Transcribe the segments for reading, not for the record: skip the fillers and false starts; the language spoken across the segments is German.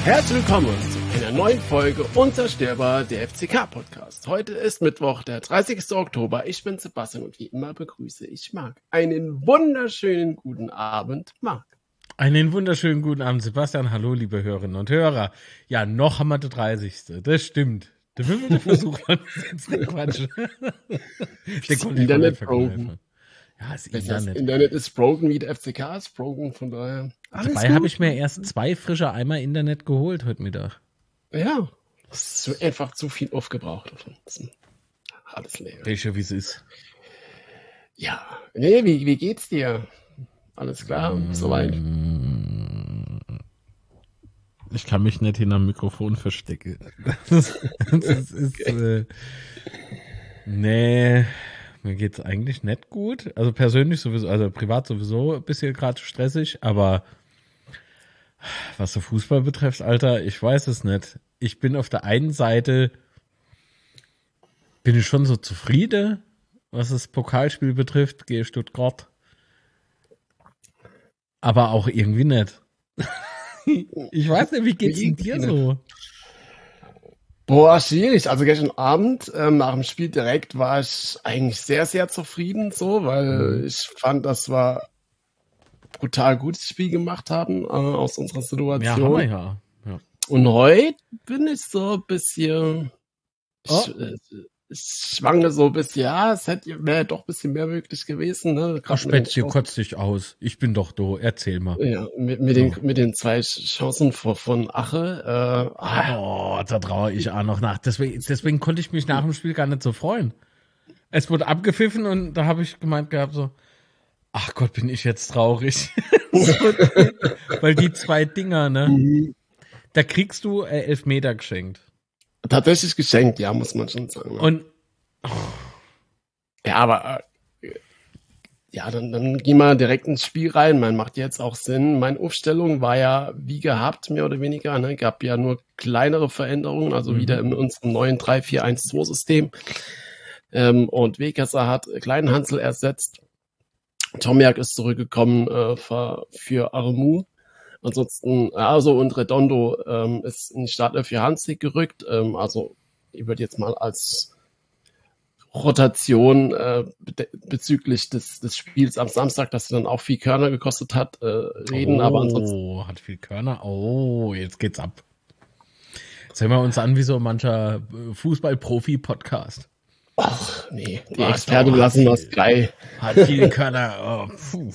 Herzlich willkommen zu einer neuen Folge Unzerstörbar, der FCK-Podcast. Heute ist Mittwoch, der 30. Oktober. Ich bin Sebastian und wie immer begrüße ich Marc. Einen wunderschönen guten Abend, Marc. Einen wunderschönen guten Abend, Sebastian. Hallo, liebe Hörerinnen und Hörer. Ja, noch haben wir den 30. Das stimmt. Der 5. Versuch war jetzt nicht Quatsch. Das Internet broken. Ja, das Internet ist broken, wie der FCK ist broken, von daher. Dabei habe ich mir erst 2 frische Eimer Internet geholt heute Mittag. Ja, das ist einfach zu viel aufgebraucht. Alles leer. Welche, wie es ist. Ja, nee, wie geht's dir? Alles klar, soweit. Ich kann mich nicht hinterm Mikrofon verstecken. Das ist, nee, mir geht's eigentlich nicht gut. Also persönlich sowieso, also privat sowieso ein bisschen gerade stressig, aber was der Fußball betrifft, Alter, ich weiß es nicht. Ich bin auf der einen Seite, bin ich schon so zufrieden, was das Pokalspiel betrifft, gehe Stuttgart. Aber auch irgendwie nicht. Ich weiß nicht, wie geht's denn dir so? Boah, schwierig. Also gestern Abend nach dem Spiel direkt war ich eigentlich sehr, sehr zufrieden so, weil ich fand, das war brutal gutes Spiel gemacht haben aus unserer Situation. Ja. Und heute bin ich so ein bisschen ich schwanke so ein bisschen, ja, es wäre doch ein bisschen mehr möglich gewesen. Ne? Spätzle, kotzt dich aus. Ich bin doch da, erzähl mal. Ja, mit den 2 Chancen von Ache. Da traue ich auch noch nach. Deswegen konnte ich mich nach dem Spiel gar nicht so freuen. Es wurde abgepfiffen und da habe ich gemeint gehabt so, ach Gott, bin ich jetzt traurig. Weil die 2 Dinger, ne? Da kriegst du Elfmeter geschenkt. Tatsächlich geschenkt, ja, muss man schon sagen. Ne? Und ja, aber ja, dann gehen wir direkt ins Spiel rein. Man macht jetzt auch Sinn. Meine Aufstellung war ja wie gehabt, mehr oder weniger. Ne? Gab ja nur kleinere Veränderungen, also wieder in unserem neuen 3-4-1-2-System. Und Weghesser hat Kleinhansel ersetzt. Tomiak ist zurückgekommen für Aremu. Ansonsten, und Redondo ist in die Startelf für Hanslik gerückt. Also ich würde jetzt mal als Rotation bezüglich des Spiels am Samstag, das dann auch viel Körner gekostet hat, reden. Aber ansonsten hat viel Körner. Jetzt geht's ab. Jetzt hören wir uns an wie so mancher Fußball-Profi-Podcast. Ach, nee, die Experten lassen das gleich. Hat viel Körner.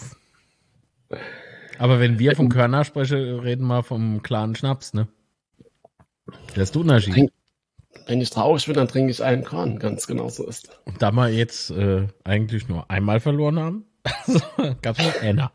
Aber wenn wir vom Körner sprechen, reden wir vom klaren Schnaps, ne? Das ist der Unterschied. Wenn ich traurig bin, dann trinke ich einen Korn. Ganz genau so ist. Und da wir jetzt eigentlich nur einmal verloren haben, gab es nur einer.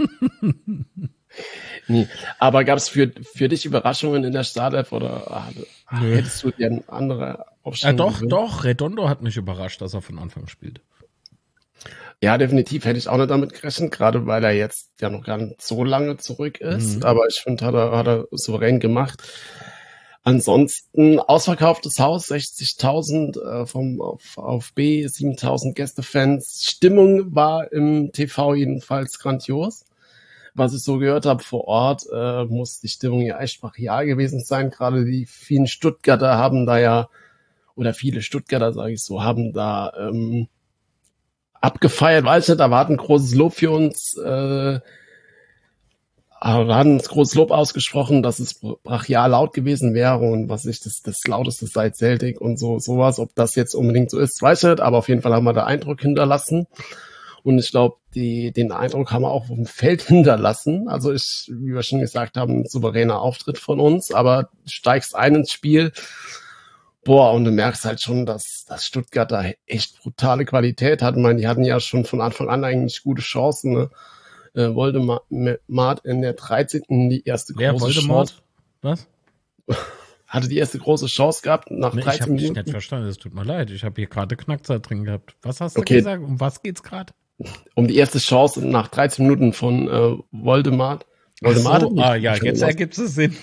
Nee. Aber gab es für dich Überraschungen in der Startelf oder hättest du dir eine andere Aufstellung gewünscht? Doch. Redondo hat mich überrascht, dass er von Anfang spielt. Ja, definitiv hätte ich auch nicht damit gerechnet, gerade weil er jetzt ja noch gar nicht so lange zurück ist. Aber ich finde, hat er souverän gemacht. Ansonsten ausverkauftes Haus, 60.000 vom VfB, 7.000 Gästefans. Stimmung war im TV jedenfalls grandios. Was ich so gehört habe vor Ort, muss die Stimmung ja echt brachial gewesen sein. Gerade die vielen Stuttgarter haben da ja, oder viele Stuttgarter, sage ich so, haben da abgefeiert, weiß nicht, da war ein großes Lob für uns, wir hatten ein großes Lob ausgesprochen, dass es brachial laut gewesen wäre und was ich, das lauteste seit Celtic und sowas, ob das jetzt unbedingt so ist, weiß ich nicht, aber auf jeden Fall haben wir da Eindruck hinterlassen und ich glaube, den Eindruck haben wir auch auf dem Feld hinterlassen, also wie wir schon gesagt haben, ein souveräner Auftritt von uns, aber du steigst ein ins Spiel. Boah, und du merkst halt schon, dass Stuttgart da echt brutale Qualität hat. Ich meine, die hatten ja schon von Anfang an eigentlich gute Chancen. Ne? Voldemort in der 13. die erste große Chance. Was? Hatte die erste große Chance gehabt nach 13 Ich habe Minuten. dich nicht verstanden, es tut mir leid. Ich habe hier gerade Knackzeit drin gehabt. Was hast du gesagt? Um was geht's gerade? Um die erste Chance nach 13 Minuten von Voldemort. Jetzt ergibt es Sinn.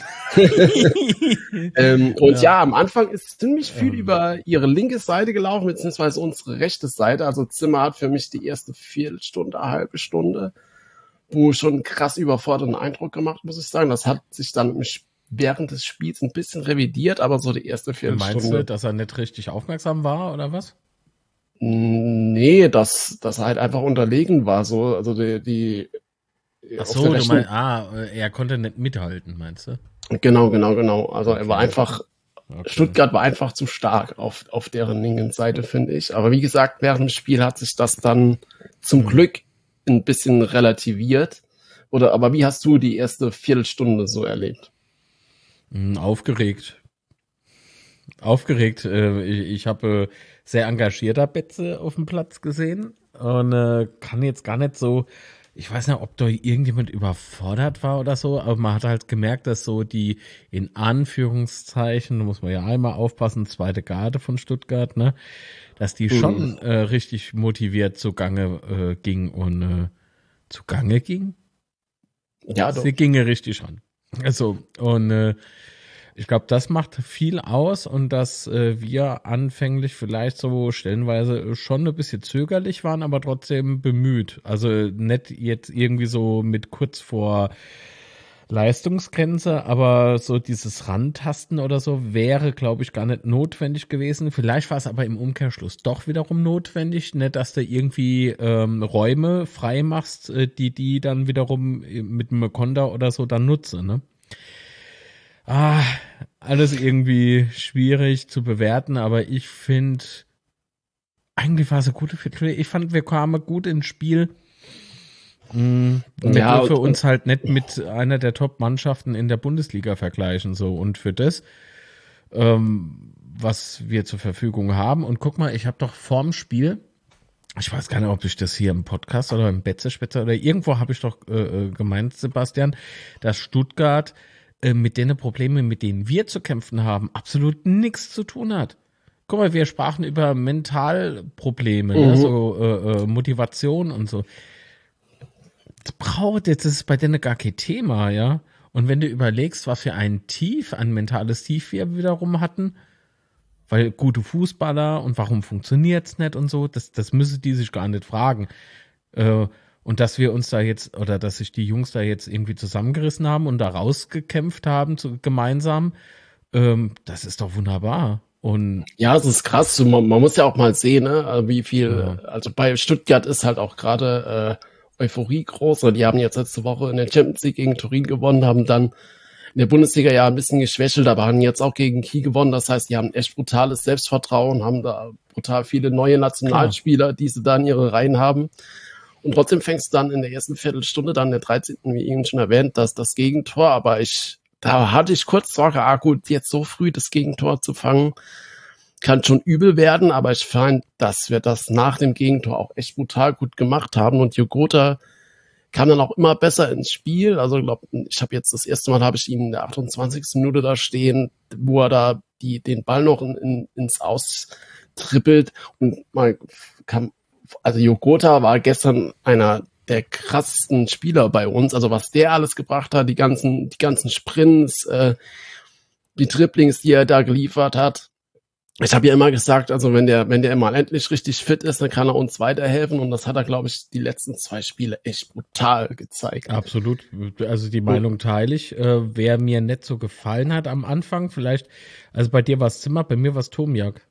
Und ja, am Anfang ist ziemlich viel über ihre linke Seite gelaufen, beziehungsweise unsere rechte Seite. Also Zimmer hat für mich die erste Viertelstunde, halbe Stunde, wo schon krass überfordernden Eindruck gemacht, muss ich sagen. Das hat sich dann während des Spiels ein bisschen revidiert, aber so die erste Viertelstunde. Meinst du, dass er nicht richtig aufmerksam war oder was? Nee, dass er halt einfach unterlegen war, so, also Ach so, du meinst, er konnte nicht mithalten, meinst du? Genau. Also Okay. er war einfach, Stuttgart war einfach zu stark auf deren linken Seite, finde ich. Aber wie gesagt, während dem Spiel hat sich das dann zum Glück ein bisschen relativiert. Aber wie hast du die erste Viertelstunde so erlebt? Aufgeregt. Ich habe sehr engagierter Betze auf dem Platz gesehen und kann jetzt gar nicht so, ich weiß nicht, ob da irgendjemand überfordert war oder so, aber man hat halt gemerkt, dass so die in Anführungszeichen, da muss man ja einmal aufpassen, zweite Garde von Stuttgart, ne, dass die schon richtig motiviert zugange ging und zugange ging? Ja, doch. Sie ginge richtig an. Also, und ich glaube, das macht viel aus und dass wir anfänglich vielleicht so stellenweise schon ein bisschen zögerlich waren, aber trotzdem bemüht. Also nicht jetzt irgendwie so mit kurz vor Leistungsgrenze, aber so dieses Rantasten oder so wäre, glaube ich, gar nicht notwendig gewesen. Vielleicht war es aber im Umkehrschluss doch wiederum notwendig, nicht, dass du irgendwie Räume frei machst, die dann wiederum mit einem Konter oder so dann nutze, ne? Alles irgendwie schwierig zu bewerten, aber ich finde, eigentlich war es eine gute Viertelstunde. Ich fand, wir kamen gut ins Spiel. Wir dürfen uns halt nicht mit einer der Top-Mannschaften in der Bundesliga vergleichen, so. Und für das, was wir zur Verfügung haben. Und guck mal, ich habe doch vorm Spiel, ich weiß gar nicht, ob ich das hier im Podcast oder im Betzespätze oder irgendwo habe ich doch gemeint, Sebastian, dass Stuttgart mit den Problemen, mit denen wir zu kämpfen haben, absolut nichts zu tun hat. Guck mal, wir sprachen über Mentalprobleme, ne? So Motivation und so. Das ist bei denen gar kein Thema, ja. Und wenn du überlegst, was für ein mentales Tief wir wiederum hatten, weil gute Fußballer und warum funktioniert's nicht und so, das müssen die sich gar nicht fragen. Und dass wir uns da jetzt, oder dass sich die Jungs da jetzt irgendwie zusammengerissen haben und da rausgekämpft haben gemeinsam, das ist doch wunderbar. Und ja, es ist krass. Man muss ja auch mal sehen, ne, wie viel, also bei Stuttgart ist halt auch gerade Euphorie groß. Und die haben jetzt letzte Woche in der Champions League gegen Turin gewonnen, haben dann in der Bundesliga ja ein bisschen geschwächelt, aber haben jetzt auch gegen Kiel gewonnen. Das heißt, die haben echt brutales Selbstvertrauen, haben da brutal viele neue Nationalspieler, die sie da in ihre Reihen haben. Und trotzdem fängst du dann in der ersten Viertelstunde, dann der 13., wie eben schon erwähnt, das Gegentor. Aber da hatte ich kurz Sorge, gut, jetzt so früh das Gegentor zu fangen, kann schon übel werden. Aber ich fand, dass wir das nach dem Gegentor auch echt brutal gut gemacht haben. Und Jogota kam dann auch immer besser ins Spiel. Also ich habe jetzt das erste Mal, habe ich ihn in der 28. Minute da stehen, wo er da den Ball noch ins Aus trippelt. Und man kann, also Jogota war gestern einer der krassesten Spieler bei uns. Also was der alles gebracht hat, die ganzen Sprints, die Dribblings, die er da geliefert hat. Ich habe ja immer gesagt, also wenn der mal endlich richtig fit ist, dann kann er uns weiterhelfen. Und das hat er, glaube ich, die letzten 2 Spiele echt brutal gezeigt. Absolut. Also die Meinung teile ich. Wer mir nicht so gefallen hat am Anfang, vielleicht, also bei dir war es Zimmer, bei mir war es Tomiak.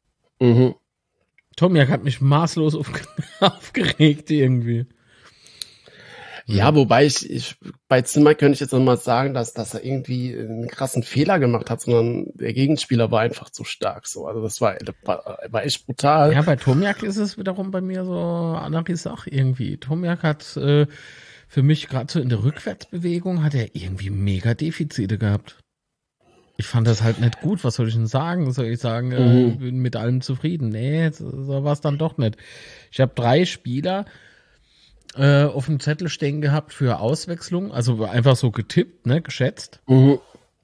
Tomiak hat mich maßlos aufgeregt irgendwie. Ja, wobei ich bei Zimmer könnte ich jetzt nochmal sagen, dass er irgendwie einen krassen Fehler gemacht hat, sondern der Gegenspieler war einfach zu stark. So, also das war echt brutal. Ja, bei Tomiak ist es wiederum bei mir so andere Sache irgendwie. Tomiak hat für mich gerade so in der Rückwärtsbewegung hat er irgendwie mega Defizite gehabt. Ich fand das halt nicht gut. Was soll ich denn sagen? Soll ich sagen, bin mit allem zufrieden? Nee, so war es dann doch nicht. Ich habe 3 Spieler auf dem Zettel stehen gehabt für Auswechslung, also einfach so getippt, ne, geschätzt. Und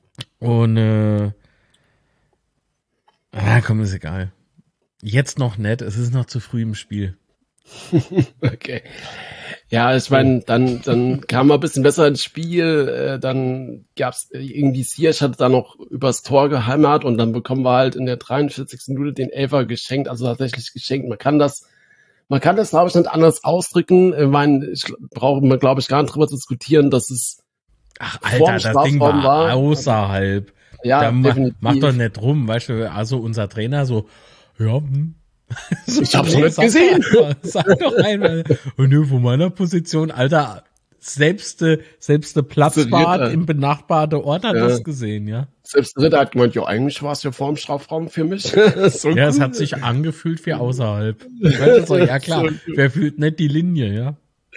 komm, ist egal. Jetzt noch nicht, es ist noch zu früh im Spiel. Okay. Ja, ich meine, dann kam er ein bisschen besser ins Spiel, dann gab's irgendwie Ziyech hat da noch übers Tor gehämmert und dann bekommen wir halt in der 43. Minute den Elfer geschenkt, also tatsächlich geschenkt. Man kann das, glaube ich, nicht anders ausdrücken. Ich meine, brauchen wir, glaube ich, gar nicht drüber zu diskutieren, dass es Ach, Alter, das Ding war außerhalb. Ja, mach doch nicht rum, weißt du, also unser Trainer so, ja, so, ich hab's noch nicht gesehen. Sag doch einmal. Und nö, von meiner Position, Alter, selbste Platzwart im benachbarten Ort hat das gesehen, ja. Selbst der Ritter hat gemeint, ja, eigentlich war es ja vor dem Strafraum für mich. So ja, cool. Es hat sich angefühlt wie außerhalb. So, ja klar, so wer fühlt nicht die Linie, ja?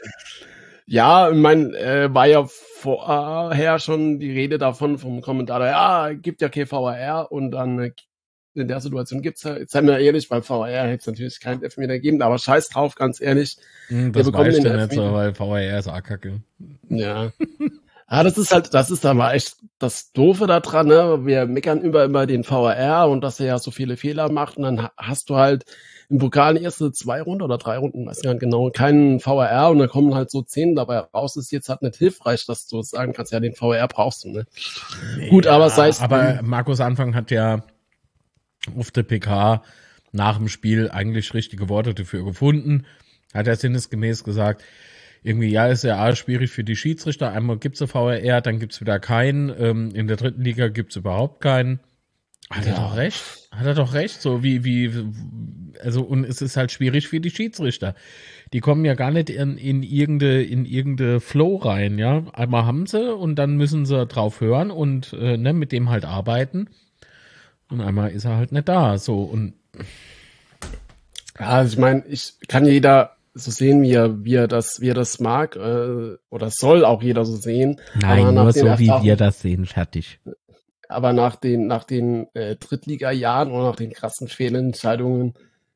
Ja, ich meine, war ja vorher schon die Rede davon vom Kommentator, ja, gibt ja kein VAR und dann in der Situation gibt's ja, jetzt seien wir ehrlich, beim VAR hätte es natürlich keinen Elfmeter gegeben, aber scheiß drauf, ganz ehrlich. Das weißt du nicht so, weil VAR ist Kacke. Ja. Ja, das ist aber echt das Doofe da dran, ne? Wir meckern immer den VAR und dass er ja so viele Fehler macht und dann hast du halt im Pokal erste 2 Runden oder 3 Runden, weiß gar nicht genau, keinen VAR und dann kommen halt so 10 dabei raus. Ist jetzt halt nicht hilfreich, dass du sagen kannst, ja, den VAR brauchst du, ne? Nee, gut, aber sei es. Aber Markus Anfang hat ja auf der PK nach dem Spiel eigentlich richtige Worte dafür gefunden. Hat er sinnesgemäß gesagt, irgendwie, ja, ist ja schwierig für die Schiedsrichter. Einmal gibt's eine VAR, dann gibt's wieder keinen. In der 3. Liga gibt's überhaupt keinen. Hat er doch recht. Hat er doch recht. So also, und es ist halt schwierig für die Schiedsrichter. Die kommen ja gar nicht in irgendeine Flow rein, ja. Einmal haben sie und dann müssen sie drauf hören und mit dem halt arbeiten. Und einmal ist er halt nicht da. So, und ja, also ich meine, kann jeder so sehen, wie er das mag, oder soll auch jeder so sehen. Nein, nur so wie wir das sehen, fertig. Aber nach den Drittliga-Jahren oder nach den krassen Fehlentscheidungen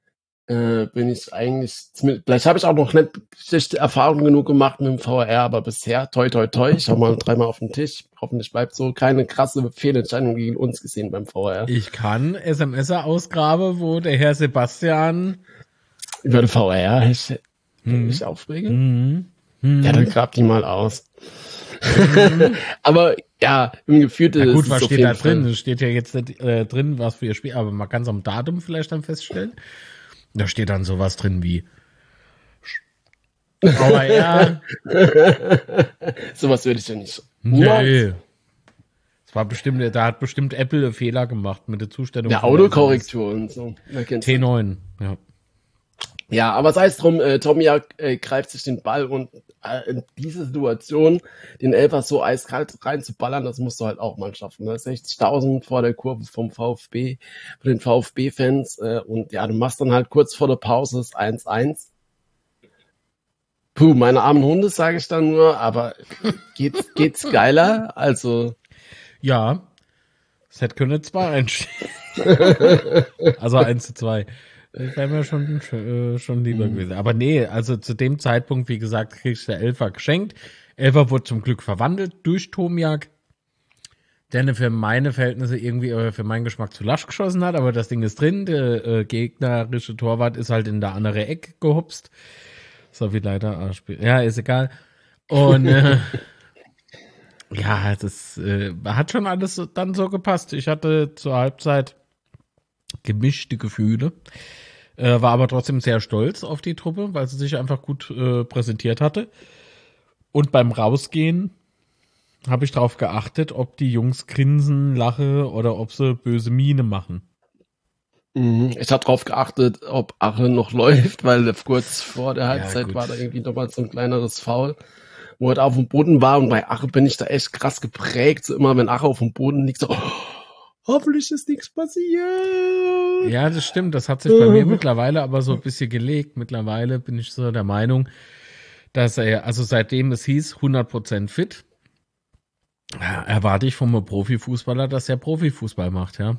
bin ich eigentlich, vielleicht habe ich auch noch nicht schlechte Erfahrungen genug gemacht mit dem VAR, aber bisher, toi, toi, toi, ich habe mal 3-mal auf den Tisch, hoffentlich bleibt so, keine krasse Fehlentscheidung gegen uns gesehen beim VAR. Ich kann SMS-Ausgabe, wo der Herr Sebastian über den VAR mich aufrege. Ja, dann grab die mal aus. Aber ja, im Gefühlte ist gut, was steht da drin? Es steht ja jetzt nicht drin, was für ihr Spiel, aber man kann es am Datum vielleicht dann feststellen. Da steht dann sowas drin wie VAR. Sowas würde ich ja nicht. Nee. Das war bestimmt, da hat bestimmt Apple einen Fehler gemacht mit der Zustellung. Ja, Autokorrektur und so. T9, ja. Ja, aber sei es drum, Tomjak greift sich den Ball und in diese Situation den Elfer so eiskalt reinzuballern, das musst du halt auch mal schaffen. Ne? 60.000 vor der Kurve vom VfB, von den VfB-Fans und ja, du machst dann halt kurz vor der Pause das 1-1. Puh, meine armen Hunde, sage ich dann nur, aber geht's geiler? Also ja, es hätte können 2 einstehen. Also 1-2. Das wäre mir schon lieber gewesen. Aber nee, also zu dem Zeitpunkt, wie gesagt, kriegst du der Elfer geschenkt. Elfer wurde zum Glück verwandelt durch Tomjak, der für meine Verhältnisse irgendwie für meinen Geschmack zu lasch geschossen hat, aber das Ding ist drin. Der gegnerische Torwart ist halt in der andere Ecke gehupst. So wie leider ja, ist egal. Und ja, das hat schon alles dann so gepasst. Ich hatte zur Halbzeit gemischte Gefühle, war aber trotzdem sehr stolz auf die Truppe, weil sie sich einfach gut präsentiert hatte. Und beim Rausgehen habe ich darauf geachtet, ob die Jungs grinsen, lachen oder ob sie böse Miene machen. Ich habe darauf geachtet, ob Ache noch läuft, weil kurz vor der Halbzeit war da irgendwie nochmal so ein kleineres Foul, wo er auf dem Boden war. Und bei Ache bin ich da echt krass geprägt. So immer, wenn Ache auf dem Boden liegt, so hoffentlich ist nichts passiert. Ja, das stimmt. Das hat sich bei mir mittlerweile aber so ein bisschen gelegt. Mittlerweile bin ich so der Meinung, dass er, also seitdem es hieß, 100% fit, erwarte ich vom Profifußballer, dass er Profifußball macht, ja.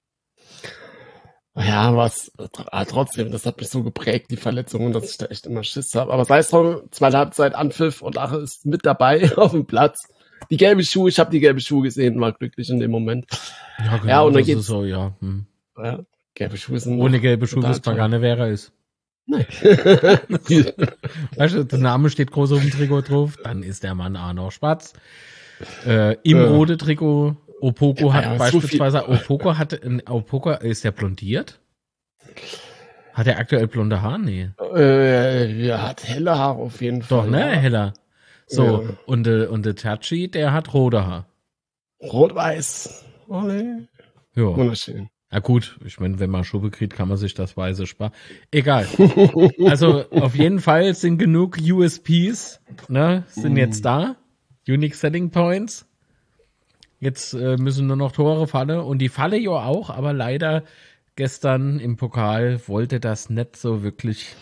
Ja, trotzdem, das hat mich so geprägt, die Verletzungen, dass ich da echt immer Schiss habe. Aber sei es drum, zweite Halbzeit Anpfiff und Ache ist mit dabei auf dem Platz. Die gelbe Schuhe, ich habe die gelbe Schuhe gesehen, war glücklich in dem Moment. Ja, genau, ja, und dann geht's so, ja. Ja, gelbe Schuhe sind ohne gelbe Schuhe ist gar nicht, wer er ist. Nein. Weißt du, der Name steht groß auf dem Trikot drauf, dann ist der Mann Arno Spatz. Im rote Trikot, Opoko hat beispielsweise, Opoko ist der blondiert? Hat er aktuell blonde Haare? Nee. Ja, hat helle Haare auf jeden Fall. Doch, ne, heller. So, Ja. und der Tachi, der hat rote Haar. Rot-Weiß. Ole. Ja. Wunderschön. Ja gut, ich meine, wenn man Schubbe kriegt, kann man sich das Weiße sparen. Egal. Also auf jeden Fall sind genug USPs, ne, sind jetzt da. Unique Selling Points. Jetzt müssen nur noch Tore fallen. Und die falle ja auch, aber leider gestern im Pokal wollte das nicht so wirklich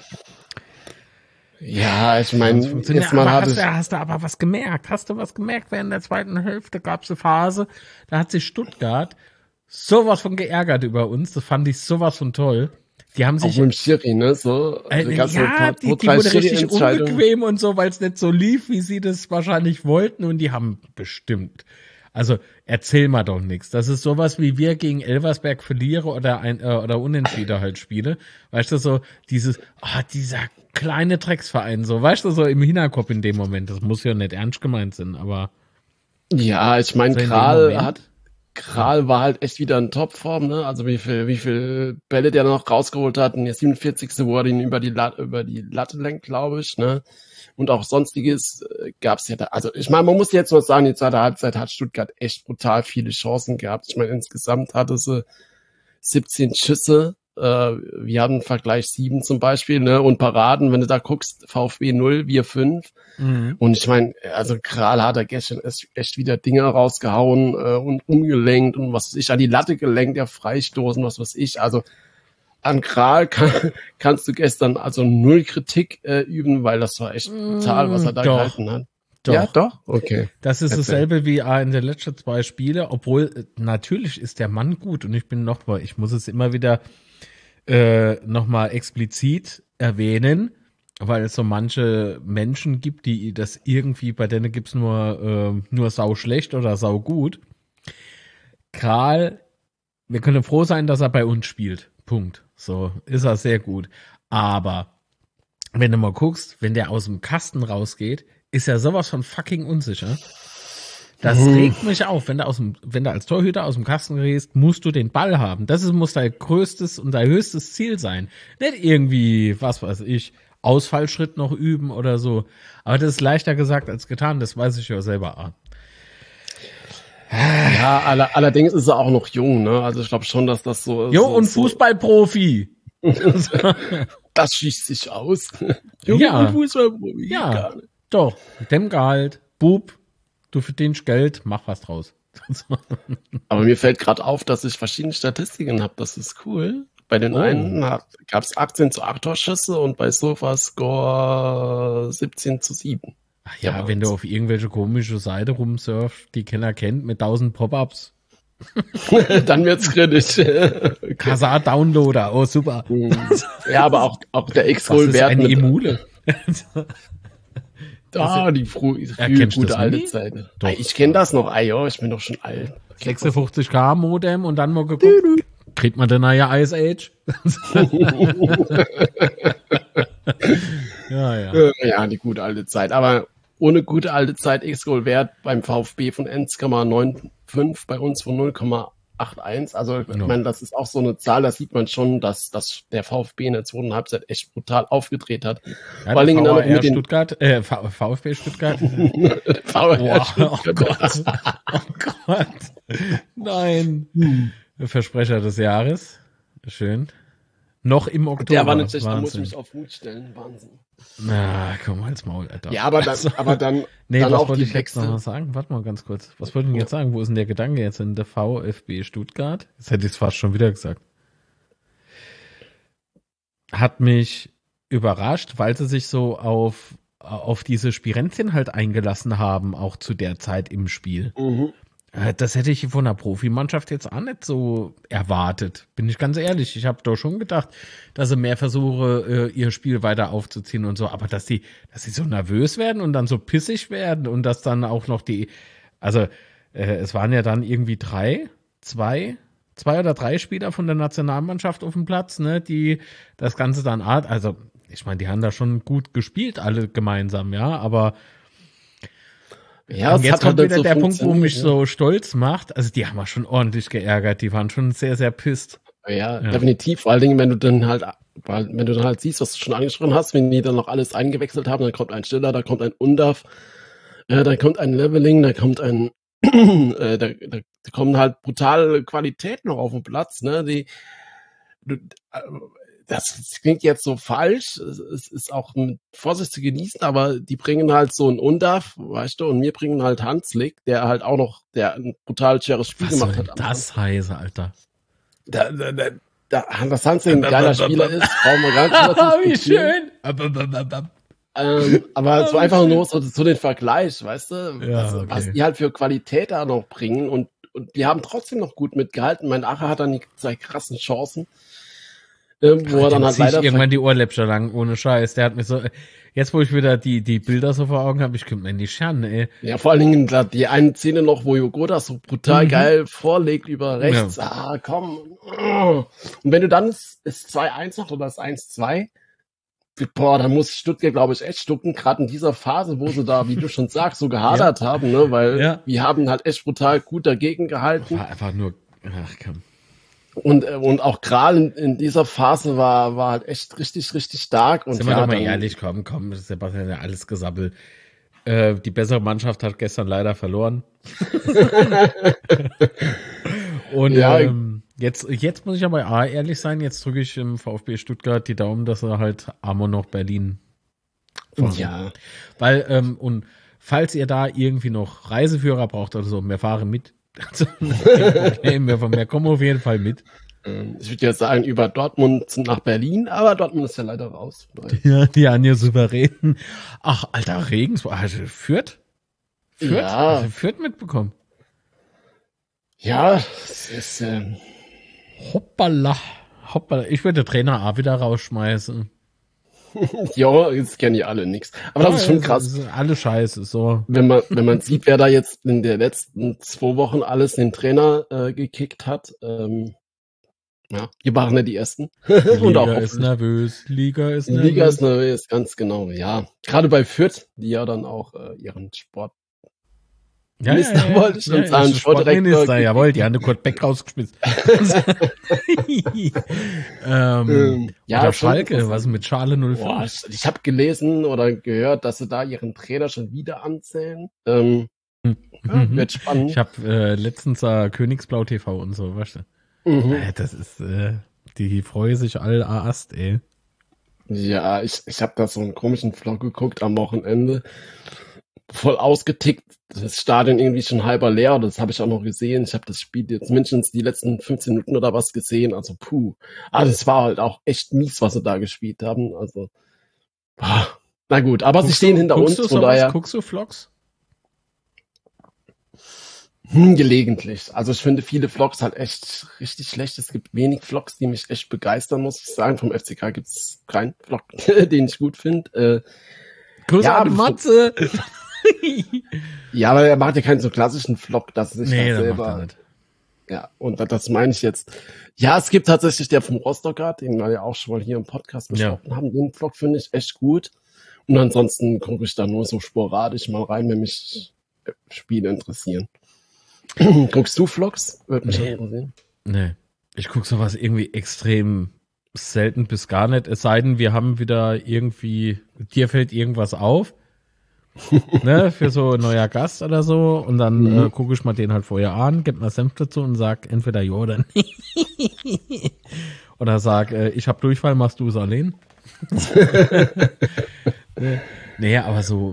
Ja, ich meine, funktionieren. jetzt mal Aber hatte ich. hast du aber was gemerkt? Hast du was gemerkt? Während der zweiten Hälfte gab es eine Phase, da hat sich Stuttgart sowas von geärgert über uns. Das fand ich sowas von toll. Die haben Auch sich mit dem Schiri, ne? So, also gab's so ein paar- die drei wurde richtig Schiri-Entscheidungen. unbequem und so, weil es nicht so lief, wie sie das wahrscheinlich wollten. Und die haben bestimmt. Also erzähl mal doch nichts. Das ist sowas, wie wir gegen Elversberg verlieren oder Unentschieden halt spiele. Weißt du, so dieser kleine Drecksverein, so, weißt du, so im Hinterkopf in dem Moment. Das muss ja nicht ernst gemeint sein, aber Ja, ich meine, so in dem Moment. Kral war halt echt wieder in Topform, ne? Also wie viel Bälle der noch rausgeholt hat. Und der 47. wo er ihn über die Latte lenkt, glaube ich, ne? Und auch sonstiges gab's ja da. Also ich meine, man muss jetzt mal sagen, jetzt hat Stuttgart echt brutal viele Chancen gehabt. Ich meine, insgesamt hatte sie 17 Schüsse. Wir hatten im Vergleich 7 zum Beispiel, ne? Und Paraden, wenn du da guckst, VfB 0, wir 5. Und ich meine, also Kral hat er gestern echt wieder Dinge rausgehauen und umgelenkt und was weiß ich, an die Latte gelenkt, ja Freistoßen, was weiß ich. Also an Kral kannst du gestern also null Kritik üben, weil das war echt brutal, was er da Doch. gehalten hat. Doch. Ja, doch? Okay. Das ist Erzähl. dasselbe wie in den letzten 2 Spiele, obwohl natürlich ist der Mann gut und ich muss es immer wieder nochmal explizit erwähnen, weil es so manche Menschen gibt, die das irgendwie, bei denen gibt's nur sau schlecht oder sau gut. Kral, wir können froh sein, dass er bei uns spielt. Punkt. So, ist er sehr gut. Aber wenn du mal guckst, wenn der aus dem Kasten rausgeht, ist er sowas von fucking unsicher. Das regt mich auf. Wenn du als Torhüter aus dem Kasten gehst, musst du den Ball haben. Muss dein größtes und dein höchstes Ziel sein. Nicht irgendwie, was weiß ich, Ausfallschritt noch üben oder so. Aber das ist leichter gesagt als getan. Das weiß ich ja selber. Ja, allerdings ist er auch noch jung, ne? Also ich glaube schon, dass das so ist. Jo, und Fußballprofi. Das schließt sich aus. Ja. Und Fußballprofi. Ja. Gar nicht. Doch, mit dem Gehalt, Bub, du verdienst Geld, mach was draus. Aber mir fällt gerade auf, dass ich verschiedene Statistiken habe. Das ist cool. Bei den einen gab es 18:8 Torschüsse und bei Sofascore 17:7. Ach ja, wenn du auf irgendwelche komische Seite rumsurfst, die keiner kennt, mit 1000 Pop-Ups. Dann wird's kritisch. Okay. Kasar-Downloader, oh super. Ja, aber auch der Was ist X-Roll-Wert eine mit Emule? die frühe kennst du gute das alte nie? Zeit. Doch. Ich kenne das noch. Ja, ich bin doch schon alt. 56K Modem und dann mal geguckt, kriegt man denn ja Ice Age? Ja. Ja, die gute alte Zeit. Aber ohne gute alte Zeit X-Goal-Wert beim VfB von 1,95, bei uns von 0,81. Also ich meine, das ist auch so eine Zahl, da sieht man schon, dass der VfB in der zweiten Halbzeit echt brutal aufgedreht hat. Ja, Vor allen Dingen dann noch mit den Stuttgart, VfB Stuttgart. VR Oh Gott. Oh Gott. Nein. Versprecher des Jahres. Schön. Noch im Oktober. Der war nicht schlecht, da muss ich Wahnsinn. mich auf Mut stellen. Wahnsinn. Na, komm mal ins Maul, Alter. Ja, aber dann Nee, dann was auch wollte die ich jetzt noch Wechsel. mal sagen? Warte mal ganz kurz. Was wollte ich denn jetzt sagen? Wo ist denn der Gedanke jetzt in der VfB Stuttgart? Jetzt hätte ich es fast schon wieder gesagt. Hat mich überrascht, weil sie sich so auf diese Spirenzien halt eingelassen haben, auch zu der Zeit im Spiel. Das hätte ich von einer Profimannschaft jetzt auch nicht so erwartet. Bin ich ganz ehrlich. Ich habe doch schon gedacht, dass sie mehr versuche, ihr Spiel weiter aufzuziehen und so. Aber dass sie so nervös werden und dann so pissig werden und dass dann auch noch es waren ja dann irgendwie zwei oder drei Spieler von der Nationalmannschaft auf dem Platz, ne, die das Ganze dann, also ich meine, die haben da schon gut gespielt, alle gemeinsam, ja, aber Ja, und es jetzt hat halt kommt nicht wieder so der Punkt, wo mich funktioniert, so stolz macht. Also die haben wir schon ordentlich geärgert. Die waren schon sehr, sehr pisst. ja, definitiv. Vor allen Dingen, wenn du dann halt siehst, was du schon angesprochen hast, wenn die dann noch alles eingewechselt haben, dann kommt ein Stiller, da kommt ein Undav Da kommt ein Leveling, da kommt ein, da kommen halt brutale Qualitäten noch auf den Platz, ne? Das klingt jetzt so falsch, es ist auch mit Vorsicht zu genießen, aber die bringen halt so einen Undaf, weißt du, und wir bringen halt Hanslik, der halt auch noch, der ein brutal schweres Spiel Was gemacht soll hat. das heißen, Alter? Das Hanslik ein geiler Spieler ist, brauchen wir gar nicht mehr Wie diskutieren. schön. Aber so einfach nur so den Vergleich, weißt du, Ja, okay. was die halt für Qualität da noch bringen und die haben trotzdem noch gut mitgehalten. Mein Ache hat dann die zwei krassen Chancen, wo er dann halt leider irgendwann die Ohrläppchen lang, ohne Scheiß. Der hat mir so, jetzt wo ich wieder die Bilder so vor Augen habe, ich könnte mir in die Scherne, ey. Ja, vor allen Dingen die eine Szene noch, wo Yogoda so brutal geil vorlegt über rechts. Ja. Ah, komm. Und wenn du dann das 2-1 machst oder das 1-2, boah, dann muss Stuttgart, glaube ich, echt stucken, gerade in dieser Phase, wo sie da, wie du schon sagst, so gehadert haben, ne, weil wir haben halt echt brutal gut dagegen gehalten. War einfach nur, ach komm. Und auch gerade in dieser Phase war halt echt richtig, richtig stark. Und sind wir doch mal ehrlich, komm, Sebastian hat ja alles gesabbelt. Die bessere Mannschaft hat gestern leider verloren. Und jetzt muss ich aber ehrlich sein, jetzt drücke ich im VfB Stuttgart die Daumen, dass er halt Amon noch Berlin fahren. Ja. Weil, und falls ihr da irgendwie noch Reiseführer braucht oder so, wir fahren mit. Also, wir kommen auf jeden Fall mit. Ich würde jetzt sagen, über Dortmund nach Berlin, aber Dortmund ist ja leider raus. Ja, die Anja souverän. Ach, alter, Regensburg, also Fürth? Ja. Also Fürth mitbekommen. Ja, es ist, Hoppala. Ich würde den Trainer A wieder rausschmeißen. Ja, jetzt kennen die alle nix. Aber das ist schon krass. Das ist alle scheiße, so. Wenn man sieht, wer da jetzt in der letzten 2 Wochen alles den Trainer gekickt hat, ja, die waren ja die Ersten. Liga ist nervös, Liga ist nervös, ganz genau, ja. Gerade bei Fürth, die ja dann auch ihren Sport Minister wollte ich schon sagen, Sportdirektor. Jawohl, die haben den Kurt Beck rausgeschmissen. Oder Schalke, was mit Schale 05? Boah, ich habe gelesen oder gehört, dass sie da ihren Trainer schon wieder anzählen. Wird spannend. Ich habe letztens Königsblau TV und so, weißt du. Das ist, die freuen sich all Ast, ey. Ja, ich habe da so einen komischen Vlog geguckt am Wochenende. Voll ausgetickt, das Stadion irgendwie schon halber leer, das habe ich auch noch gesehen. Ich habe das Spiel jetzt mindestens die letzten 15 Minuten oder was gesehen, also puh. Also es war halt auch echt mies, was sie da gespielt haben, also na gut, aber sie stehen hinter uns, von daher. Guckst du Vlogs? Gelegentlich. Also ich finde viele Vlogs halt echt richtig schlecht. Es gibt wenig Vlogs, die mich echt begeistern, muss ich sagen. Vom FCK gibt's keinen Vlog, den ich gut finde. Grüße an Matze! Ja, aber er macht ja keinen so klassischen Vlog, dass er sich da selber. Nicht. Ja, und das meine ich jetzt. Ja, es gibt tatsächlich der vom Rostocker, den wir ja auch schon mal hier im Podcast besprochen haben. Den Vlog finde ich echt gut. Und ansonsten gucke ich da nur so sporadisch mal rein, wenn mich Spiele interessieren. Guckst du Vlogs? Würde mich interessieren. Nee. Ich gucke sowas irgendwie extrem selten bis gar nicht. Es sei denn, wir haben wieder irgendwie, dir fällt irgendwas auf. Ne, für so ein neuer Gast oder so, und dann gucke ich mal den halt vorher an, gebe mal Senf dazu und sag entweder ja oder nee. Oder sag, ich hab Durchfall, machst du es allein? Nee, aber so,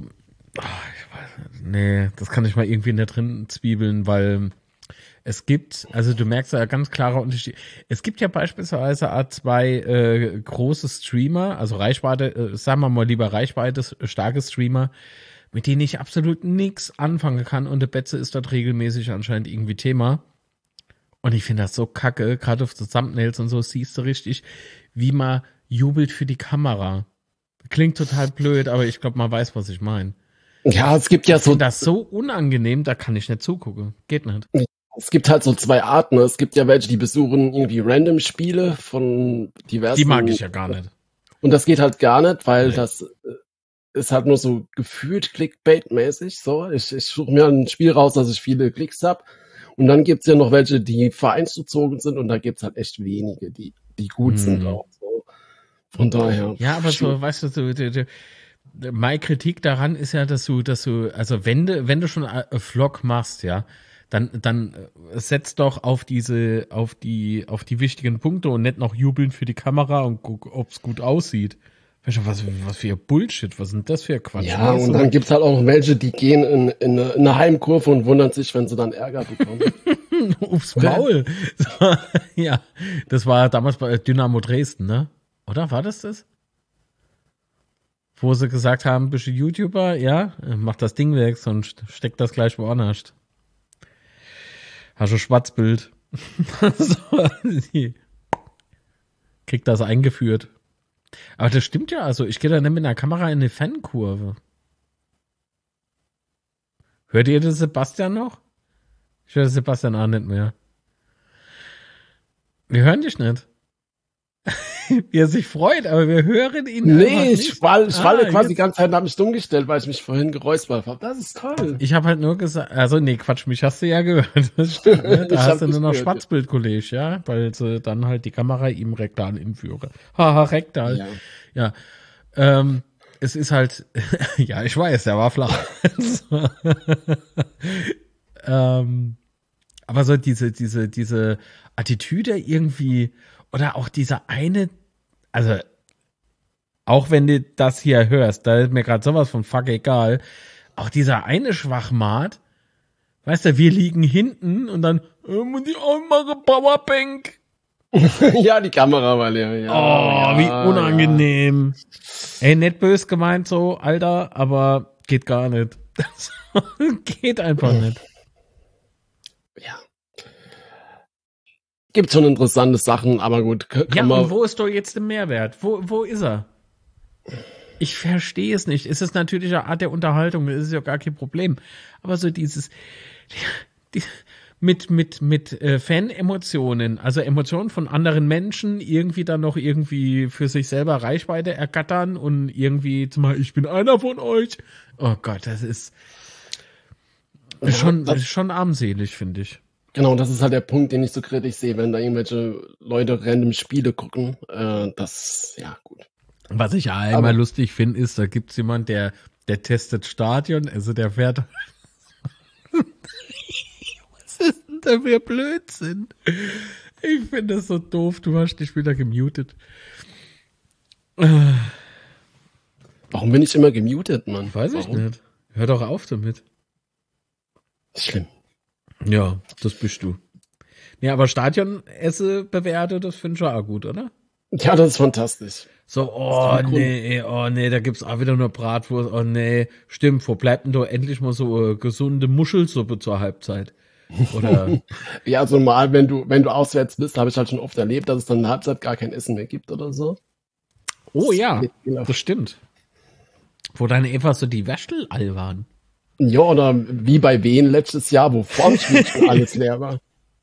das kann ich mal irgendwie nicht drin zwiebeln, weil es gibt, also du merkst ja ganz klarer Unterschied. Es gibt ja beispielsweise zwei große Streamer, also Reichweite, sagen wir mal lieber Reichweite, starke Streamer, mit denen ich absolut nichts anfangen kann, und der Betze ist dort regelmäßig anscheinend irgendwie Thema. Und ich finde das so kacke, gerade auf so Thumbnails und so siehst du richtig, wie man jubelt für die Kamera. Klingt total blöd, aber ich glaube, man weiß, was ich meine. Ja, es gibt ja so. Ich finde das so unangenehm, da kann ich nicht zugucken. Geht nicht. Es gibt halt so zwei Arten. Es gibt ja welche, die besuchen irgendwie random Spiele von diversen. Die mag ich ja gar nicht. Und das geht halt gar nicht, weil das ist halt nur so gefühlt Clickbait-mäßig. So, ich suche mir ein Spiel raus, dass ich viele Klicks habe. Und dann gibt's ja noch welche, die vereinsbezogen sind, und da gibt's halt echt wenige, die gut sind auch. So. Von daher. Ja, aber so, weißt du, meine Kritik daran ist ja, dass du, also wenn du schon einen Vlog machst, ja, dann setz doch auf die wichtigen Punkte und nicht noch jubeln für die Kamera und guck, ob's gut aussieht. Weißt du, was für Bullshit, was sind das für Quatsch? Ja, und dann gibt's halt auch noch welche, die gehen in eine Heimkurve und wundern sich, wenn sie dann Ärger bekommen. Aufs Maul. Ja, das war damals bei Dynamo Dresden, ne? Oder war das? Wo sie gesagt haben, bist du YouTuber? Ja, mach das Ding weg, sonst steck das gleich woanders. Hast du Schwarzbild. So, krieg das eingeführt. Aber das stimmt ja, also ich gehe da nicht mit einer Kamera in eine Fankurve. Hört ihr den Sebastian noch? Ich höre den Sebastian auch nicht mehr. Wir hören dich nicht. Wie er sich freut, aber wir hören ihn nicht. Ich falle quasi die ganze Zeit und habe mich dumm gestellt, weil ich mich vorhin geräuspert habe. Das ist toll. Ich habe halt nur gesagt, also nee, Quatsch, mich hast du ja gehört. Das stimmt, ne? Da hast du nur noch Schwarzbild-Kollege, ja, weil sie dann halt die Kamera ihm rektal hinführe. Haha, rektal. Ja. Es ist halt, ja, ich weiß, der war flach. Aber so diese Attitüde irgendwie, oder auch dieser eine, also auch wenn du das hier hörst, da ist mir gerade sowas von fuck egal, auch dieser eine Schwachmat, weißt du, wir liegen hinten und dann die andere Powerbank. Ja, die Kamera war leer. Ja, oh, wie unangenehm. Ja. Ey, nicht böse gemeint so, Alter, aber geht gar nicht. Geht einfach nicht. Ja. Gibt schon interessante Sachen, aber gut. Ja, und wo ist doch jetzt der Mehrwert? Wo ist er? Ich verstehe es nicht. Es ist natürlich eine Art der Unterhaltung, das ist ja gar kein Problem. Aber so mit Fan-Emotionen, also Emotionen von anderen Menschen, irgendwie dann noch irgendwie für sich selber Reichweite ergattern und irgendwie zum Beispiel, ich bin einer von euch. Oh Gott, das ist schon armselig, finde ich. Genau, das ist halt der Punkt, den ich so kritisch sehe, wenn da irgendwelche Leute random Spiele gucken. Ja, gut. Was ich ja immer lustig finde, ist, da gibt's jemand, der testet Stadion, also der fährt. Was ist denn da für Blödsinn? Ich finde das so doof, du hast dich wieder gemutet. Warum bin ich immer gemutet, Mann? Weiß ich nicht. Hör doch auf damit. Schlimm. Ja, das bist du. Ja, aber Stadion-Esse bewertet, das finde ich auch gut, oder? Ja, das ist fantastisch. So, oh nee, da gibt's auch wieder nur Bratwurst, oh nee. Stimmt, wo bleibt denn da endlich mal so gesunde Muschelsuppe zur Halbzeit? Oder? Ja, so mal, wenn du auswärts bist, habe ich halt schon oft erlebt, dass es dann in der Halbzeit gar kein Essen mehr gibt oder so. Oh ja, das stimmt. Wo dann einfach so die Wäschel all waren. Ja, oder wie bei Wien letztes Jahr, wo vorm Spiel schon alles leer war.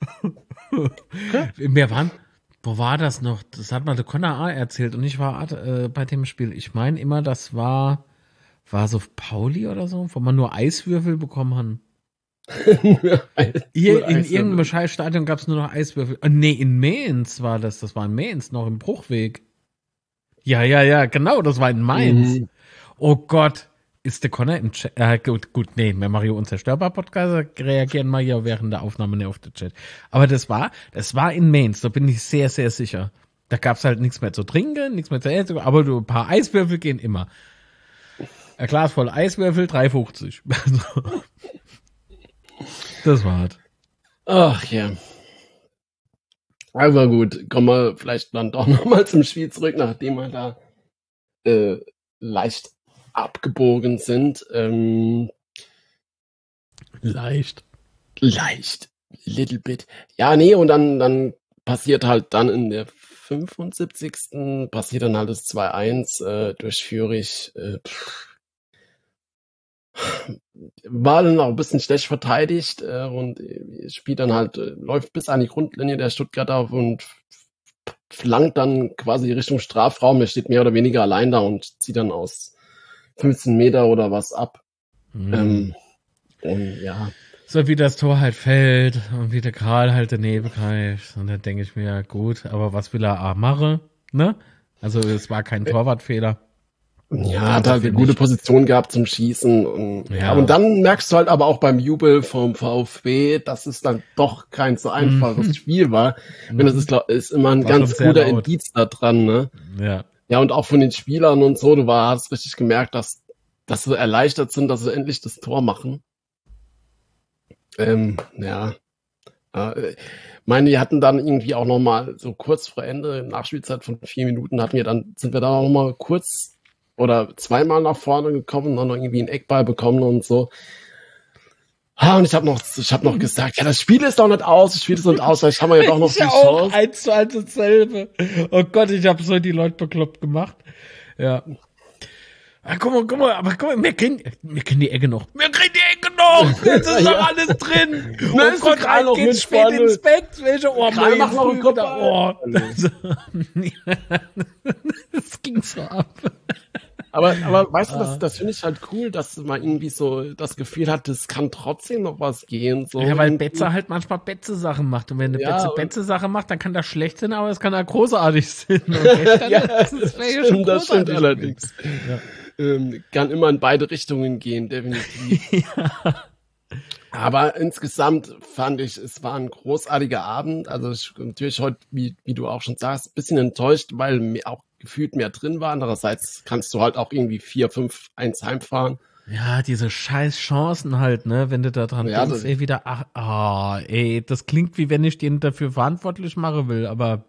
Wo war das noch? Das hat mal der Conor A. erzählt und ich war bei dem Spiel. Ich meine immer, das war so Pauli oder so, wo man nur Eiswürfel bekommen hat. Hier in irgendeinem Scheißstadion gab es nur noch Eiswürfel. Nee, in Mainz war das. Das war in Mainz, noch im Bruchweg. Ja, genau, das war in Mainz. Mhm. Oh Gott. Ist der Conor im Chat? Gut, nee, wir Mario Unzerstörbar-Podcast reagieren mal hier während der Aufnahme nicht auf den Chat. Aber das war in Mainz, da bin ich sehr, sehr sicher. Da gab's halt nichts mehr zu trinken, nichts mehr zu essen, aber ein paar Eiswürfel gehen immer. Ein Glas voll Eiswürfel, 3,50. Das war hart. Ach ja. Aber gut, kommen wir vielleicht dann doch nochmal zum Spiel zurück, nachdem wir da leicht abgebogen sind. Leicht. Little bit. Ja, nee, und dann passiert halt dann in der 75. passiert dann halt das 2-1 durch Fürich. War dann auch ein bisschen schlecht verteidigt und spielt dann halt, läuft bis an die Grundlinie der Stuttgarter und flankt dann quasi Richtung Strafraum. Er steht mehr oder weniger allein da und zieht dann aus 15 Meter oder was ab. Und ja. So wie das Tor halt fällt und wie der Kral halt daneben greift. Und dann denke ich mir, gut, aber was will er machen? Ne? Also es war kein Torwartfehler. Ja, hat halt eine gute Position gehabt zum Schießen. Und dann merkst du halt aber auch beim Jubel vom VfB, dass es dann doch kein so einfaches Spiel war. Wenn das ist immer ein ganz guter Indiz da dran, ne? Ja. Ja, und auch von den Spielern und so, hast richtig gemerkt, dass sie erleichtert sind, dass sie endlich das Tor machen. Meine, die hatten dann irgendwie auch nochmal so kurz vor Ende, Nachspielzeit von 4 Minuten, sind wir da noch mal kurz oder zweimal nach vorne gekommen, dann noch irgendwie einen Eckball bekommen und so. Und ich habe noch gesagt, ja, das Spiel ist doch nicht aus, vielleicht haben wir ja doch noch die Chance. 1:1 dasselbe. Oh Gott, ich habe so die Leute bekloppt gemacht. Ja. Guck mal, wir kennen die Ecke noch. Jetzt ist doch alles drin. Oh Gott, rein geht's spät ins Bett. Mach noch einen Kopf. Das ging so ab. Aber weißt du, das finde ich halt cool, dass man irgendwie so das Gefühl hat, es kann trotzdem noch was gehen. So. Ja, weil Betze halt manchmal Betze-Sachen macht. Und wenn eine Betze-Sache macht, dann kann das schlecht sein, aber es kann auch großartig sein. Und das stimmt allerdings. Ja. Kann immer in beide Richtungen gehen, definitiv. Ja. Aber insgesamt fand ich, es war ein großartiger Abend. Also ich natürlich heute, wie du auch schon sagst, ein bisschen enttäuscht, weil mir auch gefühlt mehr drin war. Andererseits kannst du halt auch irgendwie 4-5-1 heimfahren. Ja, diese scheiß Chancen halt, ne, wenn du da dran denkst, das klingt wie wenn ich den dafür verantwortlich machen will, aber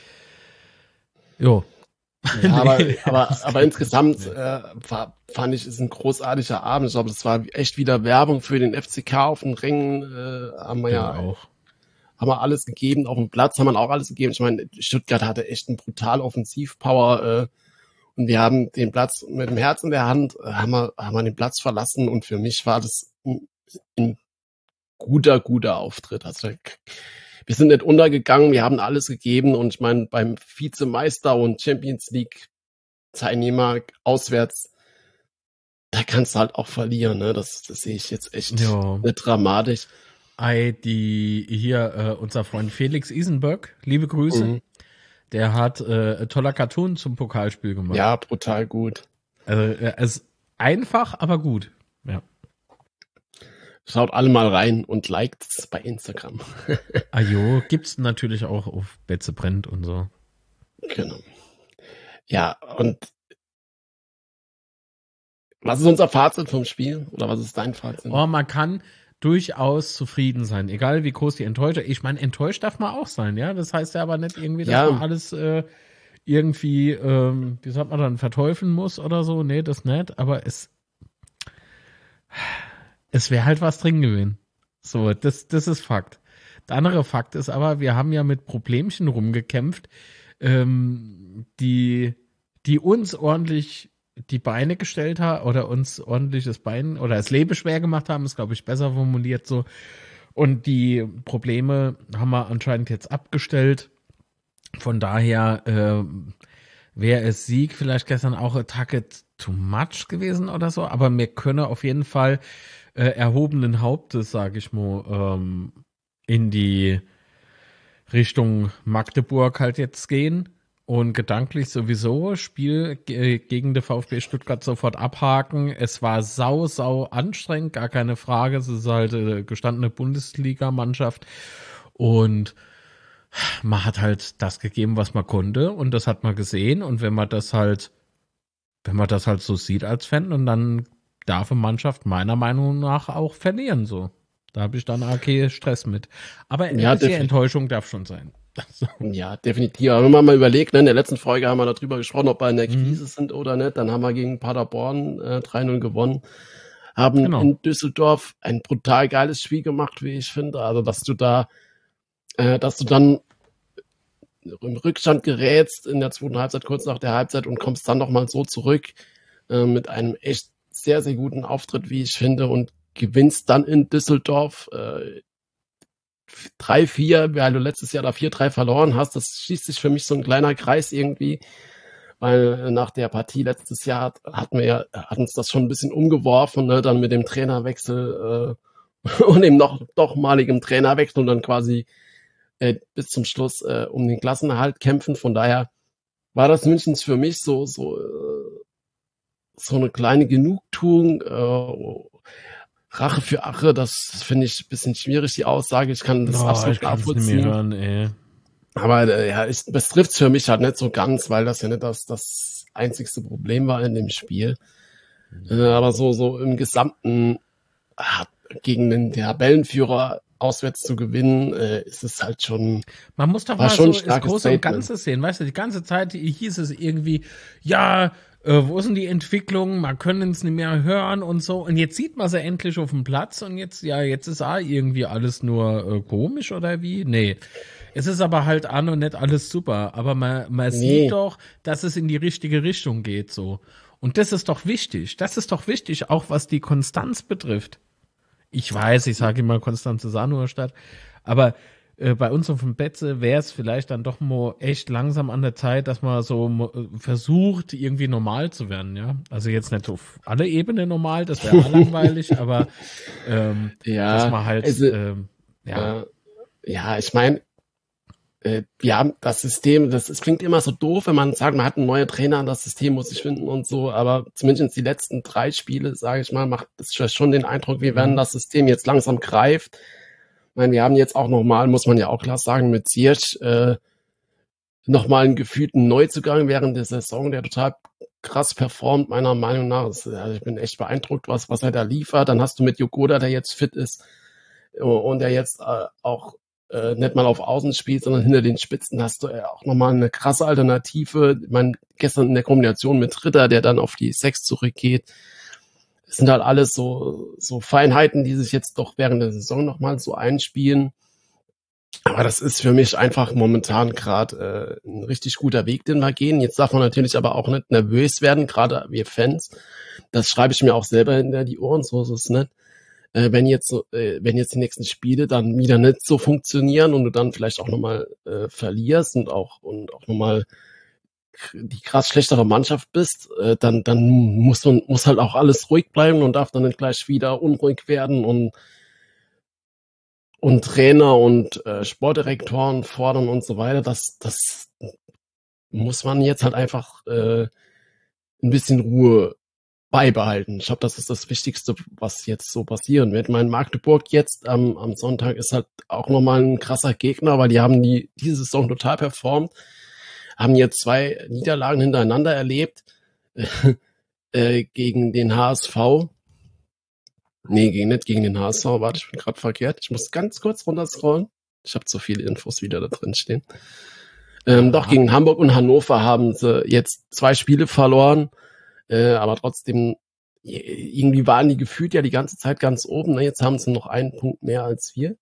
jo. Ja, aber insgesamt fand ich, ist ein großartiger Abend. Ich glaube, das war echt wieder Werbung für den FCK auf den Rängen. Haben wir alles gegeben. Auf dem Platz haben wir auch alles gegeben. Ich meine, Stuttgart hatte echt einen brutal Offensivpower und wir haben den Platz mit dem Herz in der Hand, haben wir den Platz verlassen und für mich war das ein guter Auftritt. Also wir sind nicht untergegangen, wir haben alles gegeben und ich meine, beim Vizemeister und Champions League Teilnehmer auswärts, da kannst du halt auch verlieren, ne? Das sehe ich jetzt echt nicht dramatisch. Unser Freund Felix Isenberg, liebe Grüße, der hat toller Cartoon zum Pokalspiel gemacht. Ja, brutal gut. Also es ist einfach, aber gut. Ja. Schaut alle mal rein und liked's bei Instagram. Gibt's natürlich auch auf Betze brennt und so. Genau. Ja, und was ist unser Fazit vom Spiel? Oder was ist dein Fazit? Man kann durchaus zufrieden sein, egal wie groß die Enttäuschung. Ich meine, enttäuscht darf man auch sein, ja. Das heißt ja aber nicht irgendwie, dass man alles irgendwie, wie sagt man dann, verteufeln muss oder so. Nee, das nicht. Aber es wäre halt was drin gewesen. So, das ist Fakt. Der andere Fakt ist aber, wir haben ja mit Problemchen rumgekämpft, die uns ordentlich die Beine gestellt haben oder uns ordentlich das Bein oder das Leben schwer gemacht haben, ist, glaube ich, besser formuliert so. Und die Probleme haben wir anscheinend jetzt abgestellt. Von daher wäre es Sieg vielleicht gestern auch a Tacket too much gewesen oder so, aber wir können auf jeden Fall erhobenen Hauptes, sage ich mal, in die Richtung Magdeburg halt jetzt gehen und gedanklich sowieso Spiel gegen den VfB Stuttgart sofort abhaken. Es war sau anstrengend, gar keine Frage. Es ist halt eine gestandene Bundesliga-Mannschaft und man hat halt das gegeben, was man konnte und das hat man gesehen und wenn man das halt so sieht als Fan und dann darf eine Mannschaft meiner Meinung nach auch verlieren, so. Da habe ich dann okay Stress mit. Aber die Enttäuschung darf schon sein. So. Ja, definitiv. Aber wenn man mal überlegt, in der letzten Folge haben wir darüber gesprochen, ob wir in der Krise sind oder nicht. Dann haben wir gegen Paderborn 3-0 gewonnen. Haben in Düsseldorf ein brutal geiles Spiel gemacht, wie ich finde. Also, dass du dann im Rückstand gerätst in der zweiten Halbzeit, kurz nach der Halbzeit und kommst dann nochmal so zurück mit einem echt sehr, sehr guten Auftritt, wie ich finde, und gewinnst dann in Düsseldorf 3-4, weil du letztes Jahr da 4-3 verloren hast. Das schließt sich für mich so ein kleiner Kreis irgendwie, weil nach der Partie letztes Jahr hat uns das schon ein bisschen umgeworfen, ne? Dann mit dem Trainerwechsel und dem nochmaligen Trainerwechsel und dann quasi bis zum Schluss um den Klassenerhalt kämpfen. Von daher war das Münchens für mich so so eine kleine Genugtuung, Rache für Ache, das finde ich ein bisschen schwierig, die Aussage. Ich kann das absolut nachvollziehen. Nicht mehr hören, ey. Aber das trifft für mich halt nicht so ganz, weil das ja nicht das einzigste Problem war in dem Spiel. Aber so im Gesamten gegen den Tabellenführer auswärts zu gewinnen, ist es halt schon. Man muss doch mal so das große und Ganze sehen, weißt du, die ganze Zeit hieß es irgendwie, ja, wo ist denn die Entwicklung, man können es nicht mehr hören und so, und jetzt sieht man sie endlich auf dem Platz und jetzt ist irgendwie alles nur komisch oder wie? Nee. Es ist aber halt an und nicht alles super, aber man sieht doch, dass es in die richtige Richtung geht, so. Und das ist doch wichtig, auch was die Konstanz betrifft. Ich weiß, ich sage immer Konstanze Sanuerstadt, aber bei uns auf dem Betze wäre es vielleicht dann doch mal echt langsam an der Zeit, dass man so versucht, irgendwie normal zu werden, ja. Also jetzt nicht auf alle Ebenen normal, das wäre langweilig, aber dass man halt, ich meine, wir haben das System, es klingt immer so doof, wenn man sagt, man hat einen neuen Trainer und das System muss sich finden und so, aber zumindest die letzten 3 Spiele, sage ich mal, macht es schon den Eindruck, wie wenn das System jetzt langsam greift. Ich meine, wir haben jetzt auch nochmal, muss man ja auch klar sagen, mit Ziyech nochmal einen gefühlten Neuzugang während der Saison, der total krass performt, meiner Meinung nach. Also ich bin echt beeindruckt, was er da liefert. Dann hast du mit Yogoda, der jetzt fit ist und der jetzt auch nicht mal auf Außen spielt, sondern hinter den Spitzen hast du auch nochmal eine krasse Alternative. Ich meine, gestern in der Kombination mit Ritter, der dann auf die 6 zurückgeht. Das sind halt alles so Feinheiten, die sich jetzt doch während der Saison nochmal so einspielen. Aber das ist für mich einfach momentan gerade ein richtig guter Weg, den wir gehen. Jetzt darf man natürlich aber auch nicht nervös werden, gerade wir Fans. Das schreibe ich mir auch selber hinter die Ohren, so ist es nicht. Wenn jetzt die nächsten Spiele dann wieder nicht so funktionieren und du dann vielleicht auch nochmal verlierst und auch nochmal die krass schlechtere Mannschaft bist, dann muss halt auch alles ruhig bleiben und darf dann nicht gleich wieder unruhig werden und Trainer und Sportdirektoren fordern und so weiter. Das muss man jetzt halt einfach ein bisschen Ruhe beibehalten. Ich glaube, das ist das Wichtigste, was jetzt so passieren wird. Mein Magdeburg jetzt am Sonntag ist halt auch nochmal ein krasser Gegner, weil die haben diese Saison total performt, haben jetzt 2 Niederlagen hintereinander erlebt gegen den HSV. Nee, nicht gegen den HSV. Warte, ich bin gerade verkehrt. Ich muss ganz kurz runterscrollen. Ich habe zu viele Infos wieder da drin stehen. Doch, gegen Hamburg und Hannover haben sie jetzt 2 Spiele verloren. Aber trotzdem, irgendwie waren die gefühlt ja die ganze Zeit ganz oben. Ne? Jetzt haben sie noch 1 Punkt mehr als wir.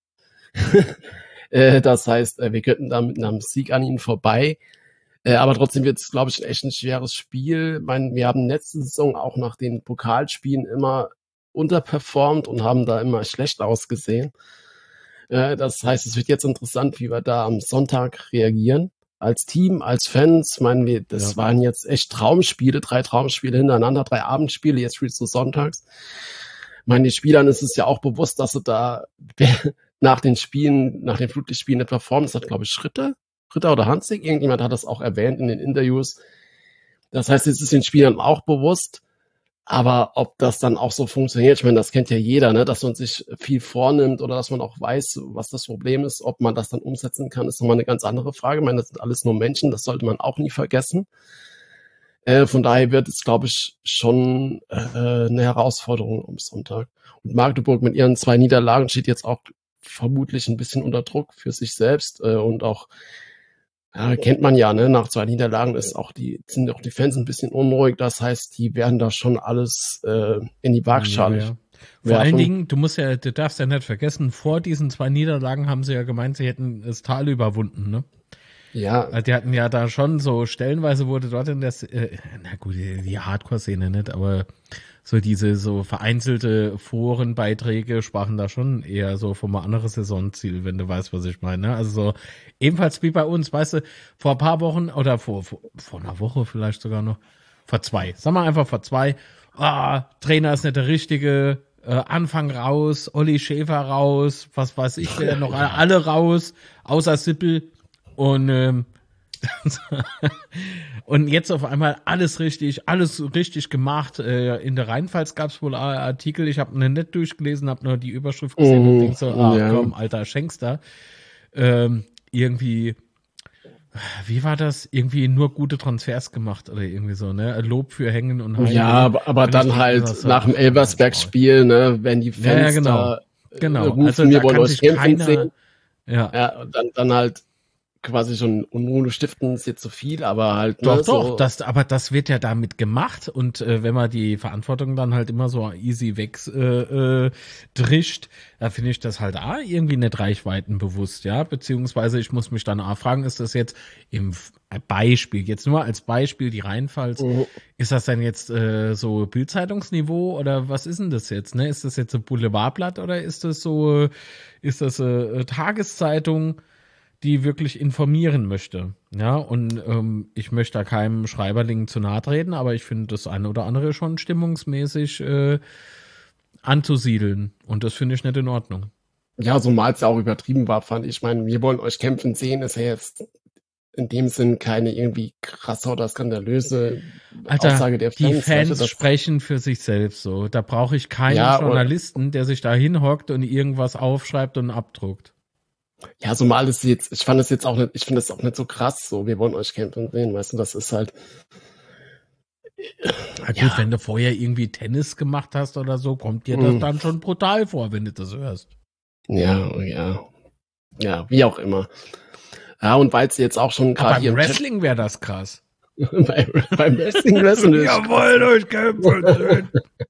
Das heißt, wir könnten da mit einem Sieg an ihnen vorbei. Aber trotzdem wird es, glaube ich, echt ein schweres Spiel. Ich meine, wir haben letzte Saison auch nach den Pokalspielen immer unterperformt und haben da immer schlecht ausgesehen. Das heißt, es wird jetzt interessant, wie wir da am Sonntag reagieren. Als Team, als Fans, meinen wir, das waren jetzt echt Traumspiele, 3 Traumspiele hintereinander, 3 Abendspiele, jetzt spielst du sonntags. Ich meine, den Spielern ist es ja auch bewusst, dass sie da nach den Flutlichtspielen nicht performen. Das hat, glaube ich, Ritter oder Hansig, irgendjemand hat das auch erwähnt in den Interviews. Das heißt, es ist den Spielern auch bewusst. Aber ob das dann auch so funktioniert, ich meine, das kennt ja jeder, ne, dass man sich viel vornimmt oder dass man auch weiß, was das Problem ist, ob man das dann umsetzen kann, ist nochmal eine ganz andere Frage. Ich meine, das sind alles nur Menschen, das sollte man auch nie vergessen. Von daher wird es, glaube ich, schon eine Herausforderung am Sonntag. Und Magdeburg mit ihren 2 Niederlagen steht jetzt auch vermutlich ein bisschen unter Druck für sich selbst und auch kennt man ja, ne? Nach 2 Niederlagen sind auch die Fans ein bisschen unruhig. Das heißt, die werden da schon alles in die Waagschale. Ja. Vor allen Dingen, du darfst ja nicht vergessen, vor diesen 2 Niederlagen haben sie ja gemeint, sie hätten das Tal überwunden, ne? Ja. Also die hatten ja da schon so, stellenweise wurde dort in der, na gut, die Hardcore-Szene nicht, aber so diese so vereinzelte Forenbeiträge sprachen da schon eher so vom anderen Saisonziel, wenn du weißt, was ich meine. Ne? Also so ebenfalls wie bei uns, weißt du, vor ein paar Wochen oder vor einer Woche vielleicht sogar noch, vor 2, sagen wir einfach vor 2, Trainer ist nicht der Richtige, Anfang raus, Olli Schäfer raus, was weiß ich, wer noch, alle raus, außer Sippel und Und jetzt auf einmal alles richtig gemacht. In der Rheinpfalz gab es wohl Artikel, ich habe nicht durchgelesen, habe nur die Überschrift gesehen und denk so, komm, Alter, schenk's da. Irgendwie, wie war das? Irgendwie nur gute Transfers gemacht oder irgendwie so, ne? Lob für Hängen und Halten. Ja, aber dann halt so, nach dem Elversberg-Spiel, ne, wenn die Fans genau. rufen, also wir da wollen kann euch sich kämpfen keiner, sehen. Ja, dann halt quasi schon Unruhe stiften ist jetzt zu viel, aber halt. Doch, ne, so. Aber das wird ja damit gemacht und wenn man die Verantwortung dann halt immer so easy wegdrischt, da finde ich das halt irgendwie nicht reichweitenbewusst, ja, beziehungsweise ich muss mich dann fragen, ist das jetzt im Beispiel, jetzt nur als Beispiel die Rheinpfalz, ist das denn jetzt so Bild-Zeitungsniveau oder was ist denn das jetzt, ne? Ist das jetzt ein Boulevardblatt oder ist das Tageszeitung, die wirklich informieren möchte. Ja, und ich möchte da keinem Schreiberling zu nahe treten, aber ich finde das eine oder andere schon stimmungsmäßig anzusiedeln. Und das finde ich nicht in Ordnung. Ja, zumal es ja auch übertrieben war, fand ich. Ich meine, wir wollen euch kämpfen sehen, ist ja jetzt in dem Sinn keine irgendwie krasse oder skandalöse Aussage der Fans. Die Fans sprechen für sich selbst so. Da brauche ich keinen Journalisten, der sich da hinhockt und irgendwas aufschreibt und abdruckt. Ja, so mal ist jetzt, ich finde das auch nicht so krass, so, wir wollen euch kämpfen sehen, weißt du, das ist halt. Na gut, wenn du vorher irgendwie Tennis gemacht hast oder so, kommt dir das dann schon brutal vor, wenn du das hörst. Ja, wie auch immer. Ja, und weil es jetzt auch schon gerade beim Wrestling wäre das krass. beim Wrestling. Wir wollen euch kämpfen sehen.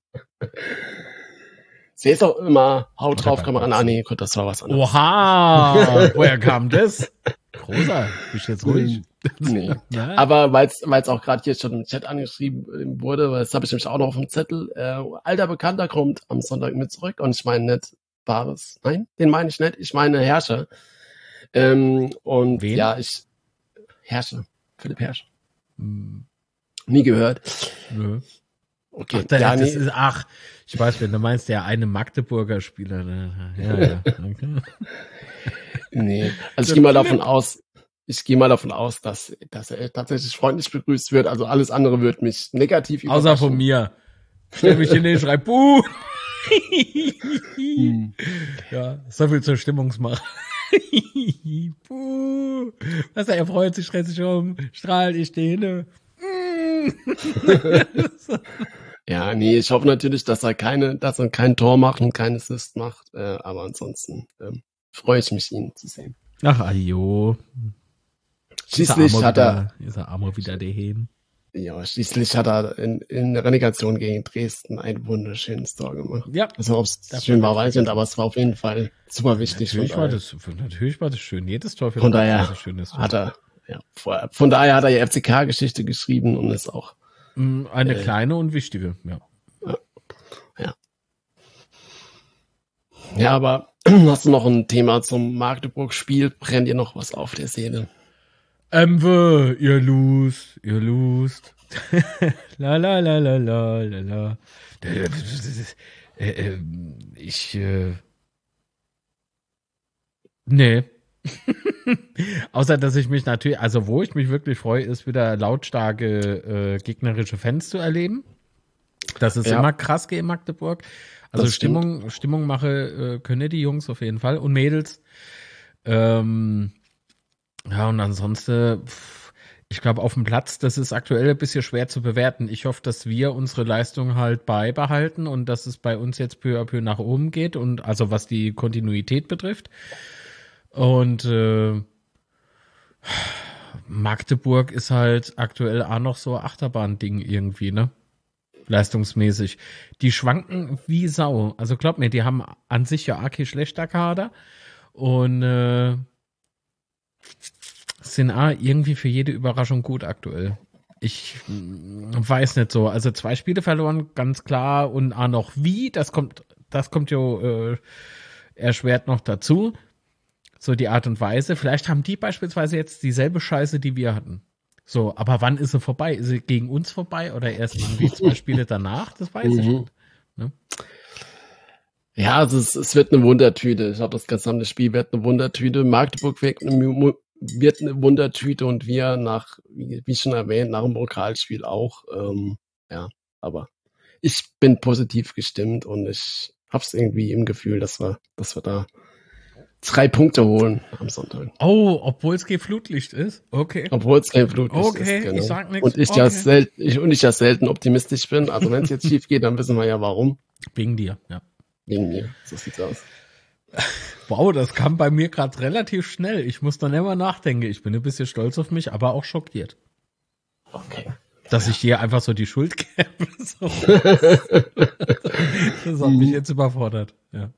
Sie ist auch immer, haut drauf, Kamera. Nee, gut, das war was anderes. Oha, woher kam das? Rosa, bist du jetzt ruhig? Nee. Aber weil es auch gerade hier schon im Chat angeschrieben wurde, das habe ich nämlich auch noch auf dem Zettel, alter Bekannter kommt am Sonntag mit zurück und ich meine nicht Bares. Nein, den meine ich nicht. Ich meine Herrscher. Und wen? Ja, Herrscher. Philipp Herrscher. Nie gehört. Nö. Okay. Ich weiß, wenn du meinst, der eine Magdeburger Spieler. Ja. Okay. Nee, also ich gehe mal davon aus, dass er tatsächlich freundlich begrüßt wird. Also alles andere wird mich negativ überraschen. Außer von mir. Stell mich hin, ich schreib Buh. Ja, so viel zur Stimmungsmache. Buh. Was, er freut sich, dreht sich um, strahlt, ich stehe hin. Ja, nee, ich hoffe natürlich, dass er kein Tor macht und kein Assist macht. Aber ansonsten freue ich mich, ihn zu sehen. Ach, ajo. Schließlich hat er wieder daheim. Ja, schließlich hat er in der Relegation gegen Dresden ein wunderschönes Tor gemacht. Ja. Also ob es schön war, weiß ich nicht, aber es war auf jeden Fall super wichtig. Natürlich war das schön. Jedes Tor für von daher ein schönes Tor. hat er von daher hat er ja FCK-Geschichte geschrieben und ist auch eine kleine und wichtige, ja. Ja, aber hast du noch ein Thema zum Magdeburg-Spiel? Brennt dir noch was auf der Seele? Ihr lust. La la la la la la la. Nee. Außer, dass ich mich natürlich, also wo ich mich wirklich freue, ist wieder lautstarke gegnerische Fans zu erleben. Das ist immer krass in Magdeburg. Also Stimmung mache können die Jungs auf jeden Fall und Mädels. Ja, und ansonsten, ich glaube, auf dem Platz, das ist aktuell ein bisschen schwer zu bewerten. Ich hoffe, dass wir unsere Leistung halt beibehalten und dass es bei uns jetzt peu à peu nach oben geht und also was die Kontinuität betrifft. Und Magdeburg ist halt aktuell auch noch so Achterbahn-Ding irgendwie, ne? Leistungsmäßig. Die schwanken wie Sau. Also glaub mir, die haben an sich ja auch kein schlechter Kader und sind irgendwie für jede Überraschung gut aktuell. Ich weiß nicht so. Also 2 Spiele verloren, ganz klar. Und auch noch wie, das kommt ja erschwert noch dazu. So die Art und Weise. Vielleicht haben die beispielsweise jetzt dieselbe Scheiße, die wir hatten. So, aber wann ist sie vorbei? Ist sie gegen uns vorbei oder erst irgendwie 2 Spiele danach? Das weiß ich nicht. Ne? Ja, also es wird eine Wundertüte. Ich glaube, das gesamte Spiel wird eine Wundertüte. Magdeburg wirkt wird eine Wundertüte und wir wie schon erwähnt, nach dem Pokalspiel auch. Aber ich bin positiv gestimmt und ich hab's irgendwie im Gefühl, dass wir da 3 Punkte holen am Sonntag. Oh, obwohl es kein Flutlicht ist? Okay. Obwohl es kein Flutlicht ist, genau. Ich sag nichts. Und ich ja selten optimistisch bin. Also wenn es jetzt schief geht, dann wissen wir ja warum. Wegen dir, ja. Wegen mir, so sieht's aus. Wow, das kam bei mir gerade relativ schnell. Ich muss dann immer nachdenken. Ich bin ein bisschen stolz auf mich, aber auch schockiert. Okay. Dass ich dir einfach so die Schuld gebe. So. Das hat mich jetzt überfordert.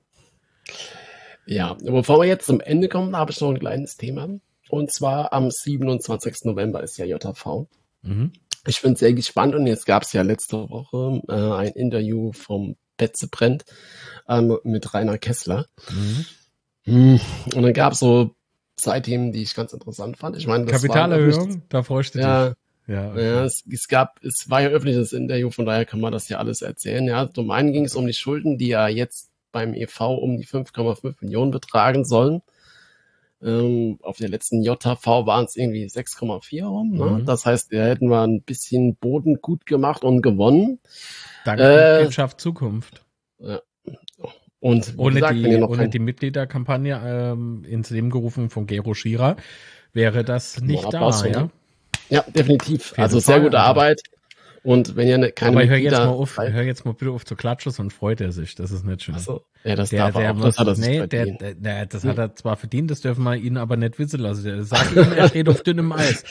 Ja, bevor wir jetzt zum Ende kommen, habe ich noch ein kleines Thema. Und zwar am 27. November ist ja JV. Mhm. Ich bin sehr gespannt und jetzt gab es ja letzte Woche ein Interview vom Betze brennt mit Rainer Kessler. Und dann gab es so 2 Themen, die ich ganz interessant fand. Ich meine, das Kapitalerhöhung, da freust du dich. Ja, okay. Es war ja öffentliches Interview, von daher kann man das ja alles erzählen. Ja, zum einen ging es um die Schulden, die ja jetzt beim e.V. um die 5,5 Millionen betragen sollen. Auf der letzten JV waren es irgendwie 6,4 rum. Ne? Das heißt, da hätten wir ein bisschen Boden gut gemacht und gewonnen. Danke Wirtschaft Zukunft. Ja. Und ohne die Mitgliederkampagne ins Leben gerufen von Gero Schierer wäre das nicht da. Ja? Ja, definitiv. Also sehr gute Arbeit. Und wenn ihr keine Aber hör jetzt mal bitte auf zu klatschen, sonst freut er sich. Das ist nicht schön. Achso, ja, das darf er auch. Das hat er sich verdient. Das hat er zwar verdient, das dürfen wir ihn aber nicht wissen lassen. Der sagt ihm, er steht auf dünnem Eis.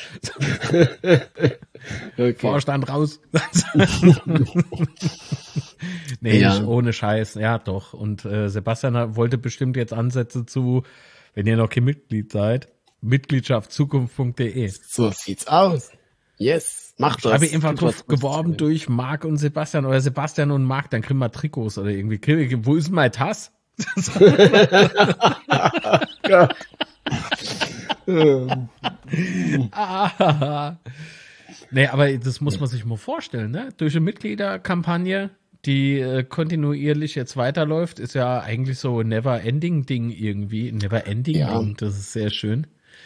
Okay. Vorstand raus. Nee, nicht ohne Scheiß. Ja, doch. Und Sebastian wollte bestimmt jetzt Ansätze zu, wenn ihr noch kein Mitglied seid, mitgliedschaftzukunft.de. So sieht's aus. Yes, macht das. Ich habe einfach drauf geworben durch Marc und Sebastian oder Sebastian und Marc, dann kriegen wir Trikots oder irgendwie. Wo ist mein Tass? Nee, aber das muss man sich mal vorstellen, ne? Durch eine Mitgliederkampagne, die kontinuierlich jetzt weiterläuft, ist ja eigentlich so ein Never-Ending-Ding irgendwie. Never-Ending-Ding, das ist sehr schön.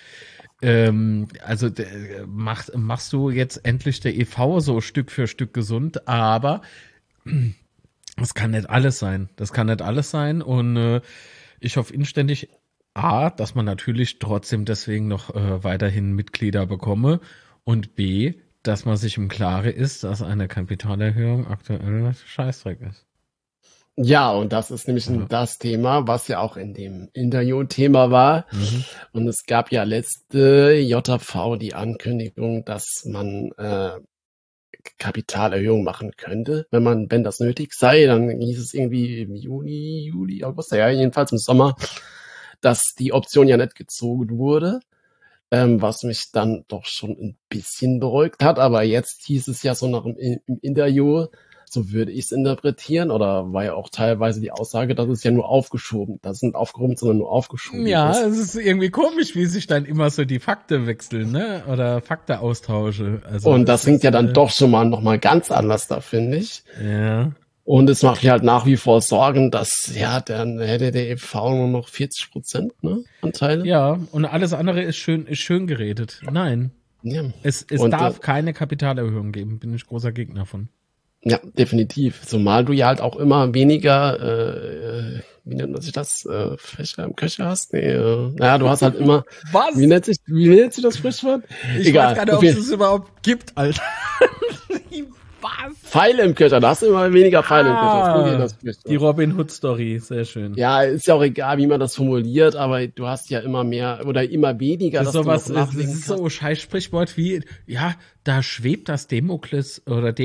Also machst du jetzt endlich der e.V. so Stück für Stück gesund, aber das kann nicht alles sein. Und ich hoffe inständig, A, dass man natürlich trotzdem deswegen noch weiterhin Mitglieder bekomme und B, dass man sich im Klaren ist, dass eine Kapitalerhöhung aktuell Scheißdreck ist. Ja, und das ist nämlich das Thema, was ja auch in dem Interview-Thema war. Und es gab ja letzte JV die Ankündigung, dass man Kapitalerhöhung machen könnte, wenn das nötig sei. Dann hieß es irgendwie im Juli, August, ja, jedenfalls im Sommer, dass die Option ja nicht gezogen wurde. Was mich dann doch schon ein bisschen beruhigt hat. Aber jetzt hieß es ja so nach im Interview, so würde ich es interpretieren, oder war ja auch teilweise die Aussage, dass es ja nur aufgeschoben, das sind aufgehoben, sondern nur aufgeschoben. Ja, es ist irgendwie komisch, wie sich dann immer so die Fakten wechseln, ne? Oder Faktenaustausche. Also und das klingt ja dann doch schon mal nochmal ganz anders da, finde ich. Ja. Und es macht mir halt nach wie vor Sorgen, dass, ja, dann hätte der e.V. nur noch 40%, ne, Anteile. Ja, und alles andere ist schön geredet. Nein. Ja. Es darf keine Kapitalerhöhung geben, bin ich großer Gegner von. Ja, definitiv. Zumal du ja halt auch immer weniger, wie nennt man sich das, Fächer im Köcher hast? Nee, naja, du hast halt immer. Was? Wie nennt sich das Sprichwort? Ich weiß gar nicht, ob es überhaupt gibt, Alter. Was? Pfeile im Köcher, da hast du immer weniger Pfeile im Köcher. Die Robin Hood Story, sehr schön. Ja, ist ja auch egal, wie man das formuliert, aber du hast ja immer mehr oder immer weniger. Das ist so scheiß Sprichwort wie, ja, da schwebt das Damoklesschwert,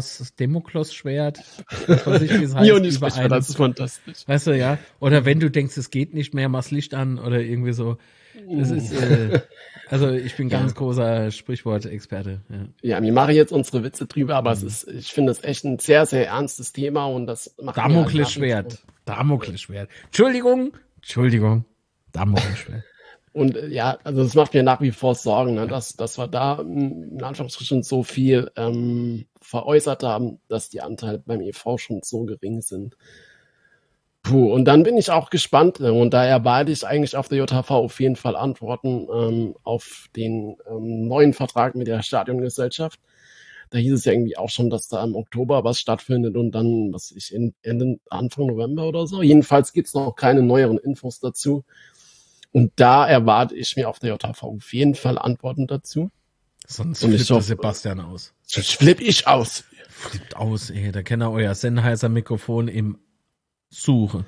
was ich, wie es heißt, das ist fantastisch. Weißt du, ja? Oder wenn du denkst, es geht nicht mehr, mach's Licht an oder irgendwie so. Das ist, also ich bin ganz großer Sprichwort-Experte. Ja, wir machen jetzt unsere Witze drüber, aber ich finde es echt ein sehr, sehr ernstes Thema und das macht Damoklesschwert. Entschuldigung. Damoklesschwert. Und ja, also das macht mir nach wie vor Sorgen, ne, dass wir da in Anführungsstrichen so viel veräußert haben, dass die Anteile beim e.V. schon so gering sind. Puh, und dann bin ich auch gespannt und da erwarte ich eigentlich auf der JHV auf jeden Fall Antworten auf den neuen Vertrag mit der Stadiongesellschaft. Da hieß es ja irgendwie auch schon, dass da im Oktober was stattfindet und dann, Anfang November oder so. Jedenfalls gibt's noch keine neueren Infos dazu. Und da erwarte ich mir auf der JHV auf jeden Fall Antworten dazu. Sonst flippt der Sebastian aus. Sonst flipp ich aus. Flippt aus, ey. Da kennt er euer Sennheiser-Mikrofon im Suche.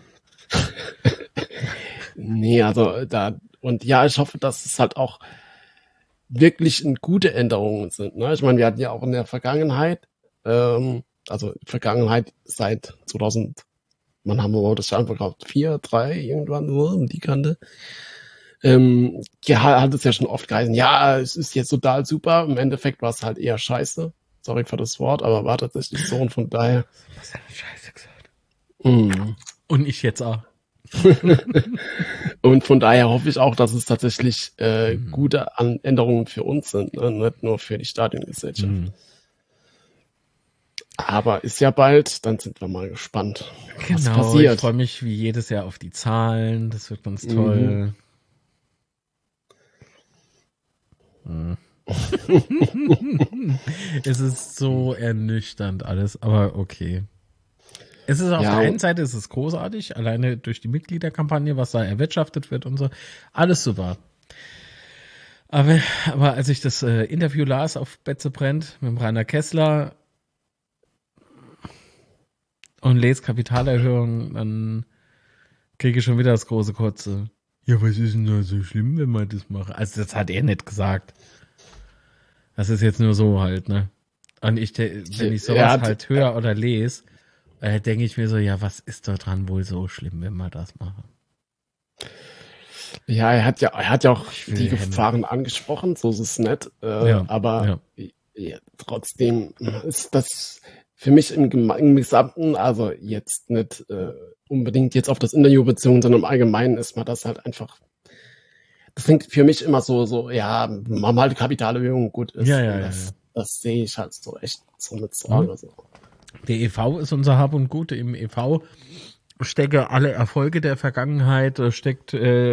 Nee, also und ja, ich hoffe, dass es halt auch wirklich gute Änderungen sind. Ne? Ich meine, wir hatten ja auch in der Vergangenheit, seit 2000, wann haben wir das schon verkauft? 4, 3, irgendwann so um die Kante. Hat es ja schon oft geheißen, ja, es ist jetzt total super. Im Endeffekt war es halt eher scheiße. Sorry für das Wort, aber war tatsächlich so und von daher. Was hat er Scheiße gesagt? Mm. Und ich jetzt auch. Und von daher hoffe ich auch, dass es tatsächlich gute Änderungen für uns sind, ne? Nicht nur für die Stadiongesellschaft. Aber ist ja bald, dann sind wir mal gespannt, was passiert. Ich freue mich wie jedes Jahr auf die Zahlen, das wird ganz toll. Es ist so ernüchternd alles, aber okay. Es ist auf der einen Seite ist es großartig, alleine durch die Mitgliederkampagne, was da erwirtschaftet wird und so. Alles super. Aber als ich das Interview las auf Betze brennt mit dem Rainer Kessler und lese Kapitalerhöhung, dann kriege ich schon wieder das große Kotze. Ja, was ist denn da so schlimm, wenn man das macht? Also das hat er nicht gesagt. Das ist jetzt nur so halt, ne? Und wenn ich sowas halt höre oder lese, denke ich mir so, ja, was ist da dran wohl so schlimm, wenn wir das machen? Ja, er hat ja auch die Gefahren angesprochen, so ist es nicht. Aber trotzdem ist das für mich im Gesamten, also jetzt nicht unbedingt jetzt auf das Interview bezogen, sondern im Allgemeinen ist man das halt einfach. Das klingt für mich immer so, ja, machen wir halt Kapitalerhöhung, gut ist. Das sehe ich halt so echt so mit Sorge. So. Der e.V. ist unser Hab und Gut. Im e.V. stecken alle Erfolge der Vergangenheit, steckt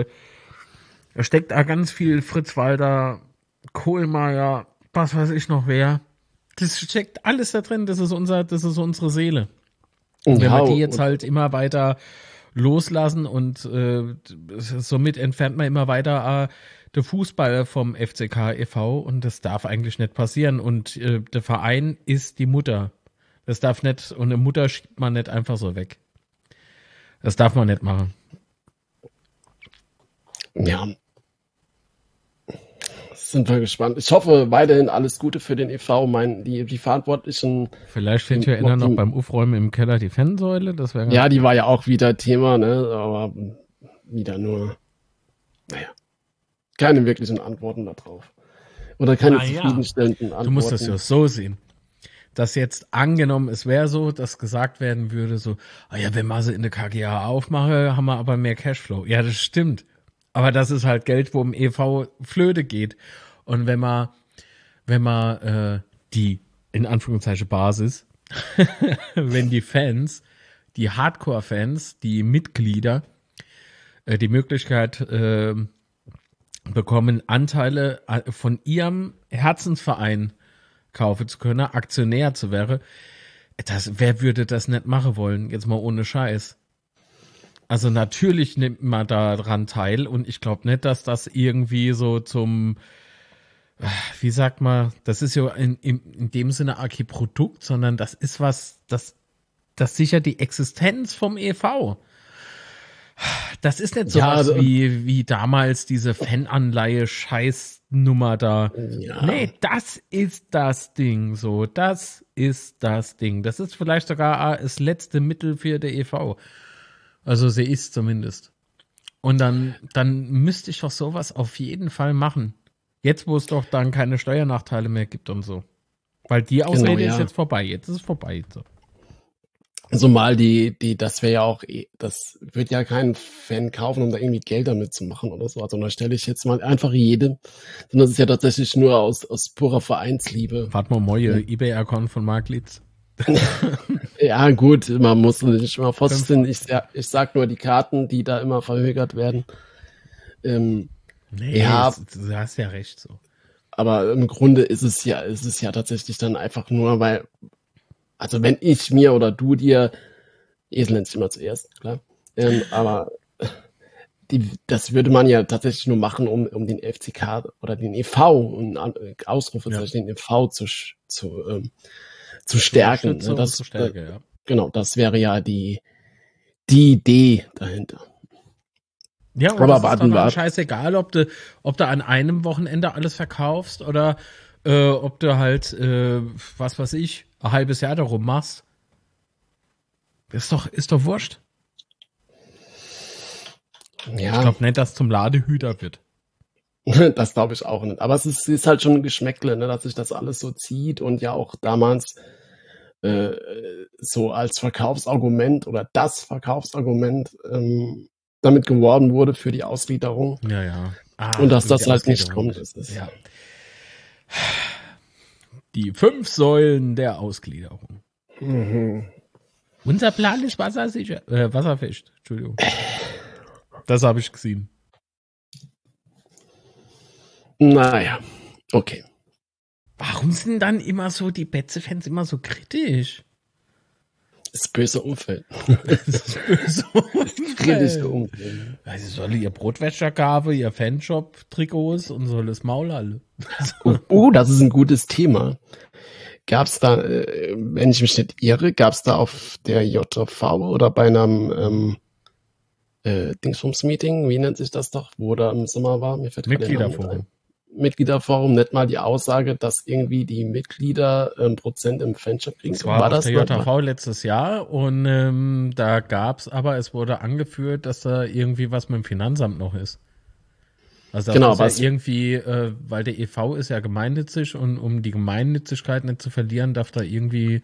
da ganz viel Fritz Walter, Kohlmeier, was weiß ich noch wer. Das steckt alles da drin, das ist unsere Seele. Und wenn wir die jetzt halt immer weiter loslassen und somit entfernt man immer weiter der Fußball vom FCK e.V. und das darf eigentlich nicht passieren. Und der Verein ist die Mutter. Das darf nicht, und eine Mutter schiebt man nicht einfach so weg. Das darf man nicht machen. Ja. Sind wir gespannt. Ich hoffe weiterhin alles Gute für den e.V. Die Verantwortlichen. Vielleicht steht ja einer noch beim Aufräumen im Keller die Fansäule. Das wäre ja, die war ja auch wieder Thema, ne? Aber wieder nur, keine wirklichen Antworten darauf. Oder keine zufriedenstellenden Antworten. Du musst das ja so sehen. Dass jetzt angenommen, es wäre so, dass gesagt werden würde, so, wenn wir sie in der KGA aufmache, haben wir aber mehr Cashflow. Ja, das stimmt. Aber das ist halt Geld, wo im e.V. flöte geht. Und wenn man die, in Anführungszeichen Basis, wenn die Fans, die Hardcore-Fans, die Mitglieder, die Möglichkeit bekommen, Anteile von ihrem Herzensverein kaufen zu können, Aktionär zu werden, wer würde das nicht machen wollen? Jetzt mal ohne Scheiß. Also natürlich nimmt man daran teil und ich glaube nicht, dass das irgendwie so zum, wie sagt man, das ist ja in dem Sinne auch kein Produkt, sondern das ist was, das sichert die Existenz vom e.V. Das ist nicht so was wie damals diese Fananleihe-Scheißnummer da. Ja. Nee, das ist das Ding so. Das ist das Ding. Das ist vielleicht sogar das letzte Mittel für der e.V. Also sie ist zumindest. Und dann müsste ich doch sowas auf jeden Fall machen. Jetzt, wo es doch dann keine Steuernachteile mehr gibt und so. Weil die Ausrede ist jetzt vorbei. Jetzt ist es vorbei. So. Zumal das wäre ja auch, das wird ja kein Fan kaufen, um da irgendwie Geld damit zu machen oder so. Also da stelle ich jetzt mal einfach jedem, sondern das ist ja tatsächlich nur aus purer Vereinsliebe. Warte mal, Moje, eBay-Account von Mark Litz. Ja, gut, man muss nicht immer vorsitzen. Ich sag nur die Karten, die da immer verhökert werden. Nee, Ja, du hast ja recht so. aber im Grunde ist es ja tatsächlich dann einfach nur, weil, also wenn ich mir oder du dir, Esel nennt sich immer zuerst, klar, aber das würde man ja tatsächlich nur machen, um den FCK oder den e.V., und Ausrufezeichen, den e.V. zu stärken. Unterstütze und zu stärken, ja. Genau, das wäre ja die Idee dahinter. Ja, und Aber das ist dann warten. scheißegal, ob du an einem Wochenende alles verkaufst oder ob du halt, was weiß ich, ein halbes Jahr darum machst. Ist doch wurscht. Ja. Ich glaube nicht, dass zum Ladehüter wird. Das glaube ich auch nicht. Aber es ist halt schon ein Geschmäckle, ne, dass sich das alles so zieht und ja auch damals so als Verkaufsargument oder das Verkaufsargument damit geworben wurde für die Ausgliederung. Ja. Und dass das halt nicht kommt. Ja. Die 5 Säulen der Ausgliederung. Mhm. Unser Plan ist wassersicher, wasserfest. Entschuldigung. Das habe ich gesehen. Naja, okay. Warum sind dann immer so die Betze-Fans immer so kritisch? Das böse Umfeld. Das böse Umfeld. Kritische Umfeld. Sie sollen ihr Brotwäschergabe, ihr Fanshop-Trikots und soll das Maul alle. Das ist ein gutes Thema. Gab's da, wenn ich mich nicht irre, gab's da auf der JV oder bei einem Dingsbums-Meeting, wie nennt sich das doch, wo da im Sommer war? Mir fällt Mitgliederforum, nicht mal die Aussage, dass irgendwie die Mitglieder Prozent im Fanshop kriegen. Das war auf der JV letztes Jahr und da gab's aber, es wurde angeführt, dass da irgendwie was mit dem Finanzamt noch ist. Also das genau, ist ja irgendwie, weil der e.V. ist ja gemeinnützig und um die Gemeinnützigkeit nicht zu verlieren, darf da irgendwie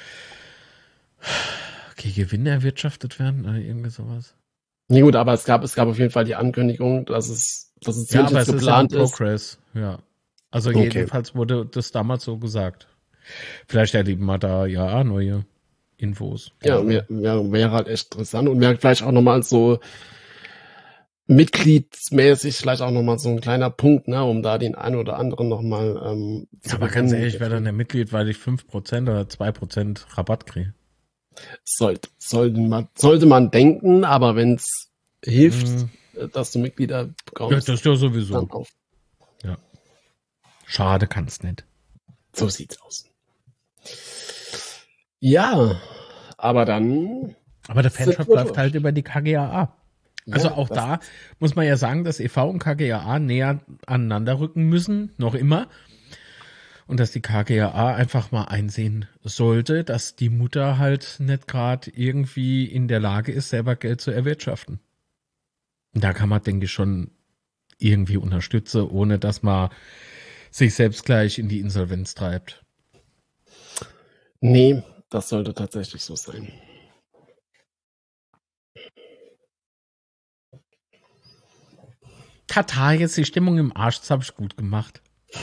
Gewinne erwirtschaftet werden oder irgendwie sowas. Nee, gut, aber es gab auf jeden Fall die Ankündigung, dass es ja, aber es geplant ist. Progress, ja. Also jedenfalls wurde das damals so gesagt. Vielleicht erleben wir da ja neue Infos. Ja, wäre halt echt interessant und wäre vielleicht auch nochmal so mitgliedsmäßig vielleicht auch nochmal so ein kleiner Punkt, ne, um da den einen oder anderen nochmal zu aber ganz ehrlich, ich wäre dann der Mitglied, weil ich 5% oder 2% Rabatt kriege. Sollte man denken, aber wenn es hilft, dass du Mitglieder bekommst. Ja, das ist ja sowieso. Ja. Schade kann's nicht. So sieht's aus. Ja, aber dann. Aber der Fanshop läuft halt über die KGaA. Also ja, auch da muss man ja sagen, dass e.V. und KGaA näher aneinander rücken müssen, noch immer. Und dass die KGaA einfach mal einsehen sollte, dass die Mutter halt nicht gerade irgendwie in der Lage ist, selber Geld zu erwirtschaften. Da kann man, denke ich, schon irgendwie unterstützen, ohne dass man sich selbst gleich in die Insolvenz treibt. Nee, das sollte tatsächlich so sein. Tata, jetzt die Stimmung im Arsch, das habe ich gut gemacht.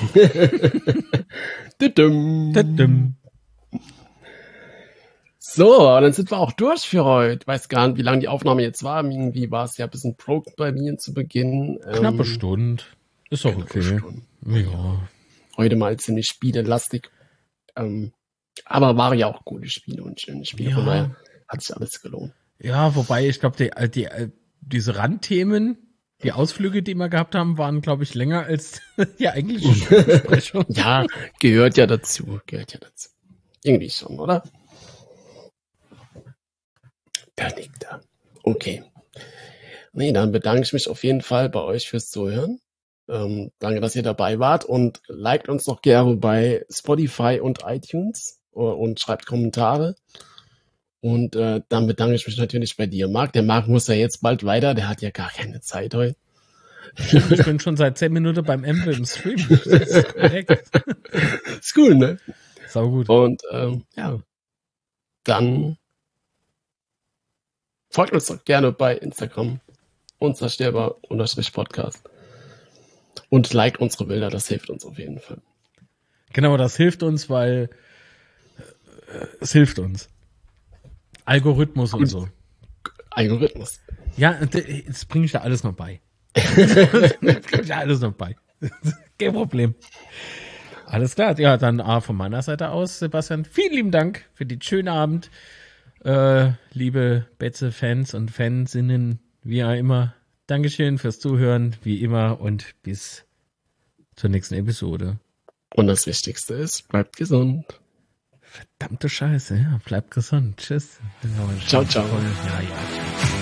So, dann sind wir auch durch für heute. Ich weiß gar nicht, wie lange die Aufnahme jetzt war. Irgendwie war es ja ein bisschen broke bei mir zu Beginn. Knappe Stunde. Ist doch okay. Ja. Heute mal ziemlich spielelastig. Aber war ja auch gute Spiele und schöne Spiele. Ja. Von daher hat sich alles gelohnt. Ja, wobei ich glaube, diese Randthemen, die Ausflüge, die wir gehabt haben, waren, glaube ich, länger als die eigentliche Besprechung. Ja, gehört ja dazu. Irgendwie schon, oder? Da liegt er. Okay. Nee, dann bedanke ich mich auf jeden Fall bei euch fürs Zuhören. Danke, dass ihr dabei wart und liked uns doch gerne bei Spotify und iTunes und schreibt Kommentare. Und dann bedanke ich mich natürlich bei dir, Marc. Der Marc muss ja jetzt bald weiter, der hat ja gar keine Zeit heute. Ich bin schon seit 10 Minuten beim Empel im Stream. Das ist korrekt. Ist cool, ne? Sau gut. Und ja, dann folgt uns doch gerne bei Instagram, unzerstörbar_podcast. Und liked unsere Bilder, das hilft uns auf jeden Fall. Genau, das hilft uns, weil es hilft uns. Algorithmus und so. Algorithmus. Ja, das bringe ich da alles noch bei. Kein Problem. Alles klar. Ja, dann von meiner Seite aus, Sebastian, vielen lieben Dank für den schönen Abend. Liebe Betze-Fans und Fansinnen, wie auch immer. Dankeschön fürs Zuhören, wie immer, und bis zur nächsten Episode. Und das Wichtigste ist, bleibt gesund. Verdammte Scheiße, ja, bleibt gesund. Tschüss. Ciao, ciao. Ja, ciao.